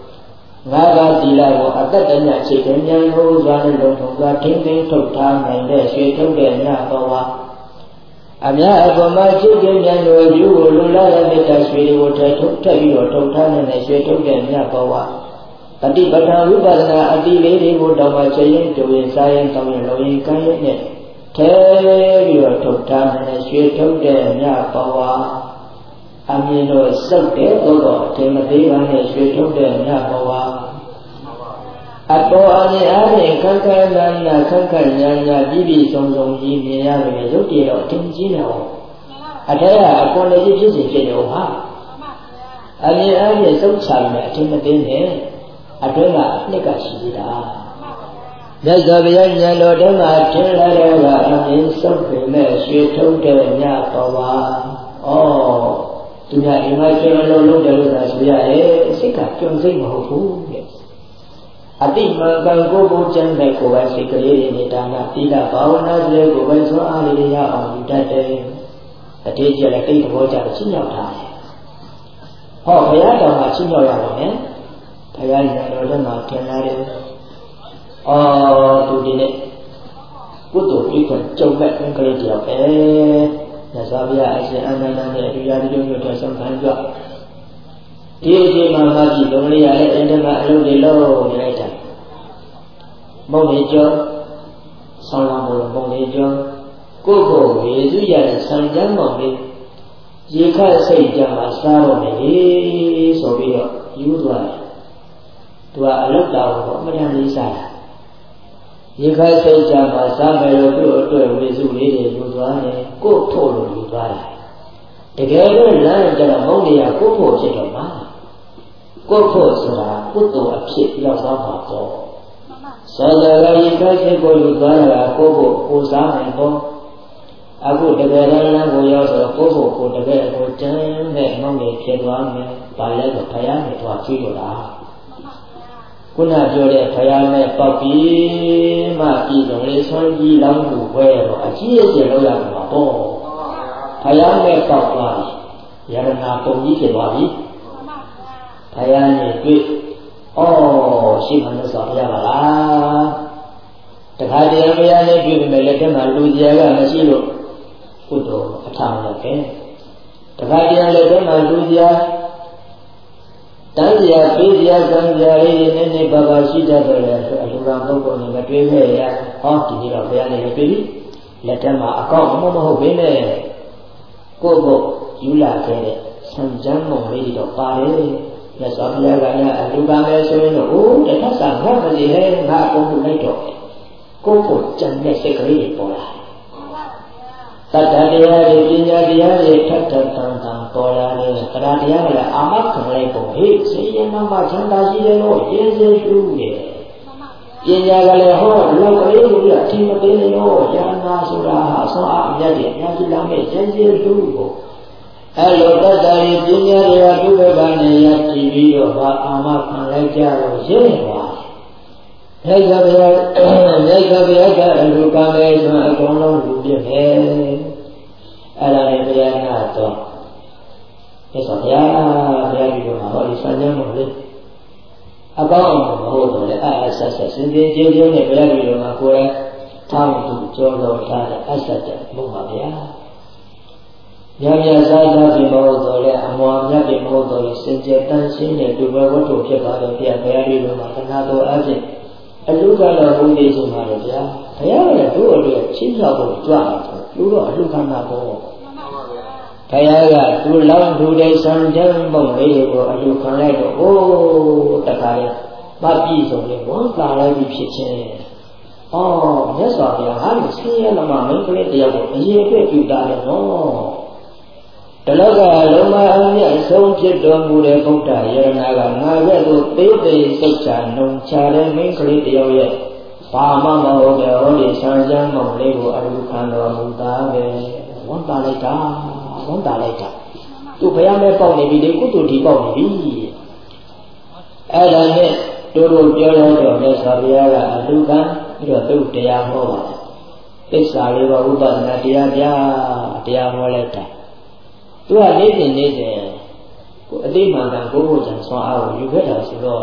ငါးပါးသီလကိုအတ္တတညစိတ်ကဉာဏ်ကိုစွာနဲ့လုံထုံစွာထိမ့်သိမ်းထုတ်ထားနိုင်တဲ့ရွှေထုတ်တဲ့ညဘဝအများအပေါ်မှာစိတ်ကဉာဏ်ကိုယူကိုလုံလာတဲ့မေတ္တာရွှေတွေကိုထည့်ထုတ်ထည့်ပြီးတော့ထုတ်ထားနိုင်တဲ့ရွှေထုတ်တဲ့ညဘဝပฏิပဌာဝိပဿနာအတိလေးတွေကိုတောင်းပါချရင်တူရင်စားရင်တောင်းရင်လုံရင်ကမ်းရင်နဲ့ထဲပြီးတော့ထုတ်ထားတဲ့ရွှေထုတ်တဲ့ညဘဝအမြင်တော့စုပ်တဲ့သို့တော့အထင်မသေးပါနဲ့ရွှေထုတ်တဲ့ညဘဝအပေါ်အမြင်အားဖြင့်ခန့်ခန့်နာနာခန့်ခန့်ညာညာပြည့်ပြည့်စုံစုံကြီးမြင်ရမယ်ရုပ်တည်တော့အထင်ကြီးနေအောင်အထက်ကအကွန်လေးဖြစ်စီဖြစ်ရောဟာအမြင်အားဖြင့်စုပ်ချမယ်အထင်မသေးနဲ့အတွင်းကအနှစ်ကရှိသေးတာမြတ်စွာဘုရားဉာဏ်တော်ထဲမှာထင်လာတဲ့ကအမြင်စုပ်ပေမဲ့ရွှေထုတ်တဲ့ညဘဝဩသူများအိမ်မှာကျွမ်းလုံးလုံးတယ်လို့သာဆိုရရဲ့စိတ်ကကြုံစိတ်မဟုတ်ဘူးတဲ့အတိမှန်ကန်ကိုယ်ကိုကျမ်းတဲ့ကိုယ်ပိုင်စိတ်ကလေးတွေနဲ့ဒါနသီလဘာဝနာတွေကိုယ်ပိုင်စွမ်းအားလေးရအောင်ယူတတ်တယ်အတိအကျလည်းတိတ်သဘောကျချင်းရောက်တာဟောဘုရားတော်မှာချင်းရောက်ရတော့မယ်ဘုရားဉာဏ်တော်ထဲမှာထင်လာတယ်အော်သူဒီနေ့ကုသိုလ်ပြုခွင့်ကြုံမဲ့ကလေးတယောက်ပဲမြတ်စွာဘုရားအရှင်အနန္ဒနဲ့အတူရာပြုလို့တော့ဆုံးခံကြဒီအချိန်မှာမှကြည့်လုံးလေးရတဲ့အိမ်ထဲမှာအလုပ်တွေလုပ်နေလိုက်တာမုံလေးကျော်ဆောင်းလာမို့မုံလေးကျော်ကိုယ့်ကိုယ်ဝေစုရတဲ့ဆံကြမ်းမောင်လေးရေခတ်စိတ်ကြမှာစားတော့မယ်ဆိုပြီးတော့ယူသွားတယ်သူကအလုပ်တော်ကိုအမှန်တမ်းလေးစားတာရေခတ်စိတ်ကြမှာစားမယ်လို့သူ့အတွက်ဝေစုလေးတွေယူသွားတယ်ကိုယ့်ဖို့လို့ယူသွားတာတကယ်လို့လမ်းကြတော့မုံလေးကကိုယ့်ဖို့ဖြစ်တော့မှာကိုယ့်ဖို့ဆိုတာကုသိုလ်အဖြစ်ရောက်သွားမှာပေါ့ဆောတရရေခတ်စိတ်ကိုယူသွားတာကိုယ့်ဖို့ကိုစားမယ်ပေါ့အခုတကယ်တမ်းလမ်းကိုရောက်ဆိုကိုယ့်ဖို့ကိုတကယ်ကိုတန်းနဲ့မုံလေးဖြစ်သွားမယ်ဘာလဲဆိုဘုရားနဲ့သွားကြည့်လို့လားခုနပြောတဲ့ဘုရားနဲ့ပောက်ပြီးမှပြည်တော်လေးဆွမ်းကြီးလောင်းမှုဘွဲတော့အကြီးအကျယ်လောက်ရမှာပေါ့ဘုရားနဲ့ပောက်သွားရတနာပုံကြီးဖြစ်သွားပြီဘုရားနဲ့တွေ့ဩရှိမှလို့ဆိုဘုရားပါလားတခါတည်းဘုရားနဲ့တွေ့ပြီမဲ့လက်ထက်မှာလူကြီးကမရှိလို့ကုသိုလ်အထောက်နဲ့ပဲတခါတည်းလက်ထက်မှာလူကြီးတန်းစရာပြေးစရာကံစရာလေးတွေနဲ့နေပါပါရှိတတ်တယ်လေအလူကံပုဂ္ဂိုလ်နဲ့မတွေ့ခဲ့ရဟောဒီနေ့တော့ဘုရားနဲ့တွေ့ပြီလက်ထက်မှာအကောင့်မမဟုတ်ဘင်းနဲ့ကိုယ့်ကိုယူလာခဲ့တဲ့ဆံချမ်းမုံလေးတော့ပါတယ်မြတ်စွာဘုရားကလည်းအလူကံပဲဆိုရင်တော့အိုးတထဆာငါ့မစီဟဲငါအကုန်လုံးလိုက်တော့ကိုယ့်ကိုကြံတဲ့စိတ်ကလေးတွေပေါ်လာတတ္တတရားတွေပညာတရားတွေထပ်ထပ်တန်တန်ပေါ်လာတယ်။တရားတရားကလည်းအာမခံလိုက်ပုံဟိစေရင်မှချမ်းသာရှိတယ်လို့ရင်းစေရှုတယ်။ပညာကလည်းဟောလောကလေးကိုအထင်မသေးလို့ဉာဏ်နာဆိုတာအစွမ်းအမြတ်တွေအများကြီးလာမဲ့ရင်းစေရှုကိုအဲလိုတတ္တရီပညာတွေကဒုက္ခကနေရတည်ပြီးတော့ဗာအာမခံလိုက်ကြတော့ရင်းသွားမြတ်စွာဘုရားမြတ်စွာဘုရားကအလူကံပဲဆိုအကုန်လုံးလူပြည့်ပဲအဲ့ဒါလည်းဘုရားကတော့မြတ်စွာဘုရားဘုရားဒီလိုမှာဟောဒီဆံကျမ်းမို့လေအကောင်းအောင်မဟုတ်တော့လေအဲ့အဆက်ဆက်စင်ကြယ်ကြည်ကြည်နဲ့ဘုရားဒီလိုမှာကိုယ်ထောင်းသူကြောတော်ထားတဲ့အဆက်တဲ့ဘုရားဗျာညမြစားစားပြီးမဟုတ်တော့လေအမွာမြတ်ပြီးမဟုတ်တော့လေစင်ကြယ်တန်ရှင်းတဲ့ဒုဘဝတ္ထုဖြစ်သွားတော့ဘုရားဘုရားဒီလိုမှာသနာတော်အဖြစ်အလူကတော့ဘုရားရှင်ပါလေဗျာဘုရားကလည်းတို့အတွက်ချင်းချောက်ဖို့ကြွတယ်လူတော့အလူခန္ဓာပေါ့ဘုရားကသူလောင်းသူတဲ့ဆံတန်းပုံလေးကိုအလူခံလိုက်တော့အိုးတခါလေမပြည့်စုံလေဝန်သာလိုက်ပြီးဖြစ်ချင်းအော်မြတ်စွာဘုရားဟာဆင်းရဲလမမင်းကလေးတယောက်ကိုအရေးအတွက်ပြုတာလေနော်တလောကလုံးမအမြတ်အဆုံးဖြစ်တော်မူတဲ့ဗုဒ္ဓယရနာကငါကဲ့သို့သေးသေးစိတ်ချနှုံချတဲ့မင်းကလေးတယောက်ရဲ့ဘာမှမဟုတ်တဲ့ဟောဒီဆံကျမ်းမောင်လေးကိုအလူခံတော်မူတာပဲဝန်တာလိုက်တာဝန်တာလိုက်တာသူဘုရားနဲ့ပေါက်နေပြီလေကုသိုလ်ဒီပေါက်နေပြီအဲ့ဒါနဲ့တို့တို့ပြောရတော့မြတ်စွာဘုရားကအလူခံပြီးတော့သူ့တရားဟောပါတယ်သစ္စာလေးပါဥပဒနာတရားပြတရားဟောလိုက်တာသူကနေ့စဉ်နေ့စဉ်ကိုအတိမှန်ကန်ကိုယ်ကိုယ်ချံဆွမ်းအားကိုယူခဲ့တာဆိုတော့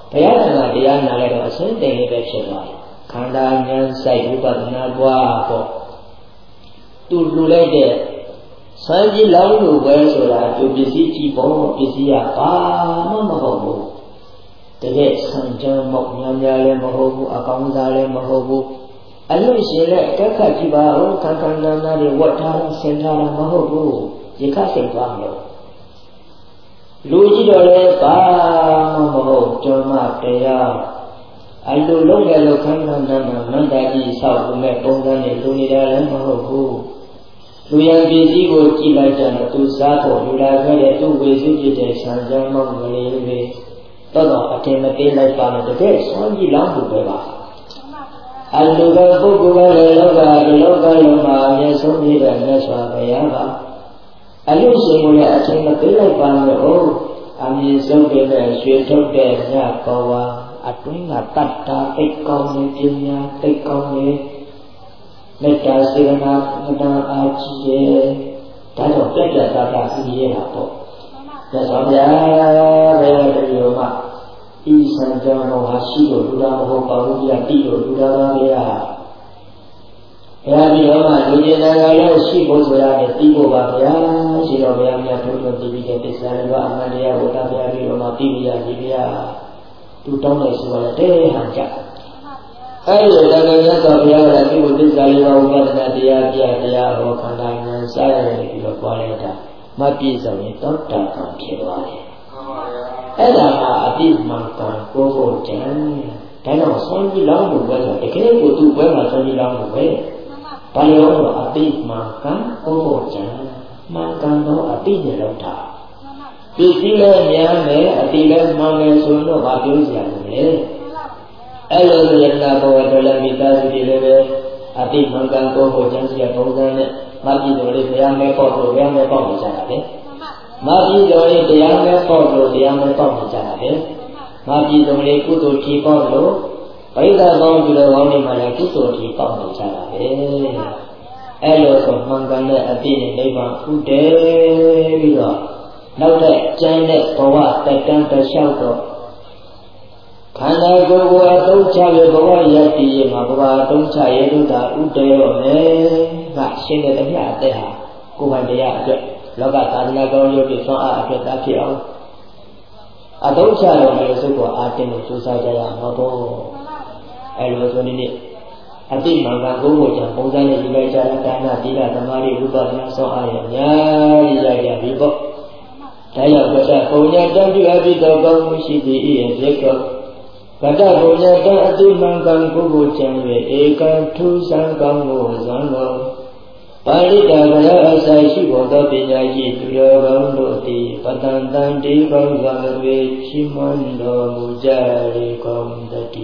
ဘုရားကတရားနာလိုက်တော့အစဉ်တင်လေးပဲဖြစ်သွားတယ်ခန္ဓာဉာဏ်စိုက်ဝိပဿနာပွားပေါ့သူလူလိုက်တဲ့စံကြီးလောင်းလို့ပဲဆိုတာသူပစ္စည်းကြီးပေါ့ပစ္စည်းကဘာမှမဟုတ်ဘူးတကယ်စံကြမ်းမောက်များများလည်းမဟုတ်ဘူးအကောင်းစားလည်းမဟုတ်ဘူးအလို့ရှိရင်လည်းတက်ခတ်ကြည့်ပါဦးခံခံနာနာတွေဝတ်ထားဆင်ထားတာမဟုတ်ဘူးရေခတ်စိတ်သွားမလို့လူကြီးတော့လည်းဘာမှမဟုတ်ကျွန်မတရားအလိုလုံးလည်းလို့ခံခံနာနာမန္တကြီးဆောက်လို့မဲ့ပုံစံနဲ့လူနေတာလည်းမဟုတ်ဘူးလူရန်ပစ္စည်းကိုကြည့်လိုက်ကြတော့သူစားဖို့လူလာခဲ့တဲ့သူ့ဝေစုဖြစ်တဲ့ဆံကြမ်းမောက်မလေးတွေတော့တော့အထင်မသေးလိုက်ပါနဲ့တကယ်ဆွမ်းကြီးလောင်းဖို့ပဲပါအလူကပုဂ္ဂိုလ်ကလည်းလောကဒီလောကလုံးမှာအမြဲဆုံးနေတဲ့မြတ်စွာဘုရားကအလူရှင်ကိုလည်းအထင်မသေးလိုက်ပါနဲ့ဟုတ်အမြဲဆုံးတဲ့ရွှေထုတ်တဲ့ညပေါ်ဝါအတွင်းကတတ်တာအိတ်ကောင်းနေပညာအိတ်ကောင်းနေမေတ္တာစေတနာမနာအားကြီးရဲ့ဒါတော့ပြတ်ပြတ်သားသားအမြဲတာပေါ့မြတ်စွာဘုရားဘယ်လိုလိုမှဤစံကြောင်းတော်ဟာရှိလို့လူတော်မဟုတ်ပါဘူးပြတိလို့လူတော်ပါဗျာဘုရားဒီတော့မှလူကျင်တဲ့ကလည်းရှိဖို့ဆိုရတယ်ပြီးဖို့ပါဗျာရှိတော်ဘုရားမြတ်တို့တို့တည်ပြီးတဲ့သစ္စာတွေကအမှန်တရားကိုတာဘုရားဒီတော့မှပြီးပြရစီဗျာသူတောင်းလိုက်ဆိုရတဲ့ဟန်ကြအဲ့ဒီတကယ်မြတ်စွာဘုရားကဒီကိုသစ္စာလေးပါးဥပဒနာတရားပြတရားဟောခန္ဓာဉာဏ်စရရပြီးတော့ပွားလိုက်တာမပြည့်စုံရင်တောတာကံဖြစ်သွားတယ်အဲ့ဒါကအတိမှန်ကန်ကိုယ်ကိုကြံဒါတော့ဆွမ်းကြီးလောင်းလို့ပဲဆိုတကယ်ကိုသူ့ဘက်မှာဆွမ်းကြီးလောင်းလို့ပဲဘာလို့လဲအတိမှန်ကန်ကိုယ်ကိုကြံမှန်ကန်တော့အတိနဲ့လောက်တာပစ္စည်းလည်းများမယ်အတိလည်းမှန်မယ်ဆိုတော့ဘာပြောစရာလဲအဲ့လိုဆိုရင်လာဘောတော်လည်းမိသားစုတွေလည်းပဲအတိမှန်ကန်ကိုယ်ကိုကြံစရာပုံစံနဲ့မပြည့်တော်လေးတရားမဲ့ပေါ့လို့တရားမဲ့ပေါ့နေကြတာလေမပြည့်တော်လေးတရားမဲ့ပေါ့လို့တရားမဲ့ပေါ့နေကြတာလေမပြည့်တော်လေးကုသိုလ်ထီပေါ့လို့ဗိဓာကောင်းပြုလို့ကောင်းနေမှလည်းကုသိုလ်ထီပေါ့နေကြတာလေအဲ့လိုဆိုမှန်ကန်တဲ့အတိနဲ့နိဗ္ဗာန်ဥတည်ပြီးတော့နောက်တဲ့ကျမ်းတဲ့ဘဝတက်တန်းတစ်လျှောက်တော့ခန္ဓာကိုယ်ကိုအသုံးချရဘဝရည်တည်ရမှာဘဝအသုံးချရလို့သာဥတည်ရောမယ်ကရှင်းတဲ့မြတ်အသက်ဟာကိုယ်ပိုင်တရားအတွက်လောကသာသနာကောင်းရုပ်ပြဆွမ်းအားအတွက်သာဖြစ်အောင်အသုံးချရမယ်ဆိုတော့အာတင်ကိုစူးစမ်းကြရမှာပေါ့အဲ့လိုဆိုနေနေအတိမှန်ကကိုယ်ကိုကြံပုံစံနဲ့ဒီလိုက်ကြတဲ့ဒါနသီလသမာဓိဥပဒနာဆွမ်းအားရအများကြီးရကြပြီပေါ့ဒါကြောင့်ဘုရားပုံညာတန်ပြုအပ်ပြီးတော့ကောင်းမှုရှိသည်၏ဖြစ်တော့ကတ္တပုံညာတန်အတိမှန်ကကိုယ်ကိုကြံ၍ဧကံထူးဆန်းကောင်းမှုဇံတော်ပါဠိတာကလည်းအစာရှိပေါ်သောပညာရှိသူတော်ကောင်းတို့သည်ပတန်တန်ဒီကောင်းစွာတွေချီးမွမ်းတော်မူကြလေကောင်းတည်း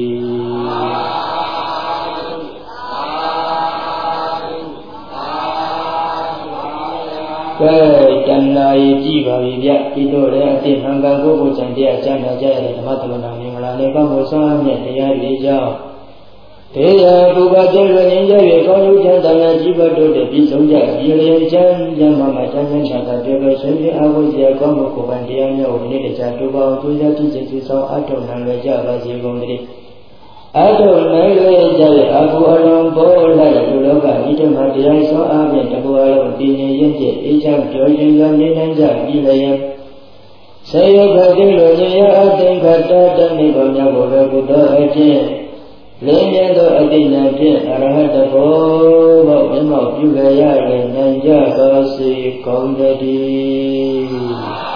ကဲတဏှာကြီးကြည့်ပါပြီဗျဒီတို့လည်းအတိမှန်ကန်ကိုယ်ကိုကြံတရားကျမ်းနာကြရတဲ့ဓမ္မသမဏမင်္ဂလာလေးကောင်းကိုဆွမ်းမြတ်တရားလေးကြောင့်ဒေယပုဗ္ဗကျေရင်းကြ၍ကောင်းကျိုးချမ်းသာများကြီးပွားတို့တဲ့ပြီးဆုံးကြဒီလျင်ချမ်းချမ်းမှမှချမ်းချမ်းသာသာပြေပဲရှင်ပြအဝိဇ္ဇာကောင်းမှုကိုယ်ပိုင်တရားများကိုနေ့တခြားတူပါအောင်သူစားတိကျသူဆောင်အထောက်နိုင်ကြပါစေကုန်သတည်းအထောက်နိုင်ကြရဲ့အဘူအလုံးပေါ်လိုက်လူလောကဤတမတရားဆောင်အားဖြင့်တဘောအလုံးတည်နေရင်ကျအေးချမ်းပြောခြင်းကနေနိုင်ကြပြီလျင်ဆေယဘတိလိုခြင်းရအသိခတ္တတနိဗ္ဗာန်များကိုပဲဘုဒ္ဓအခြင်းလင်းမြတ်သောအတိညာဖြင့်အရဟတဘောဘောမြတ်မောပြုရရနိုင်ကြသောစေကောင်းတည်း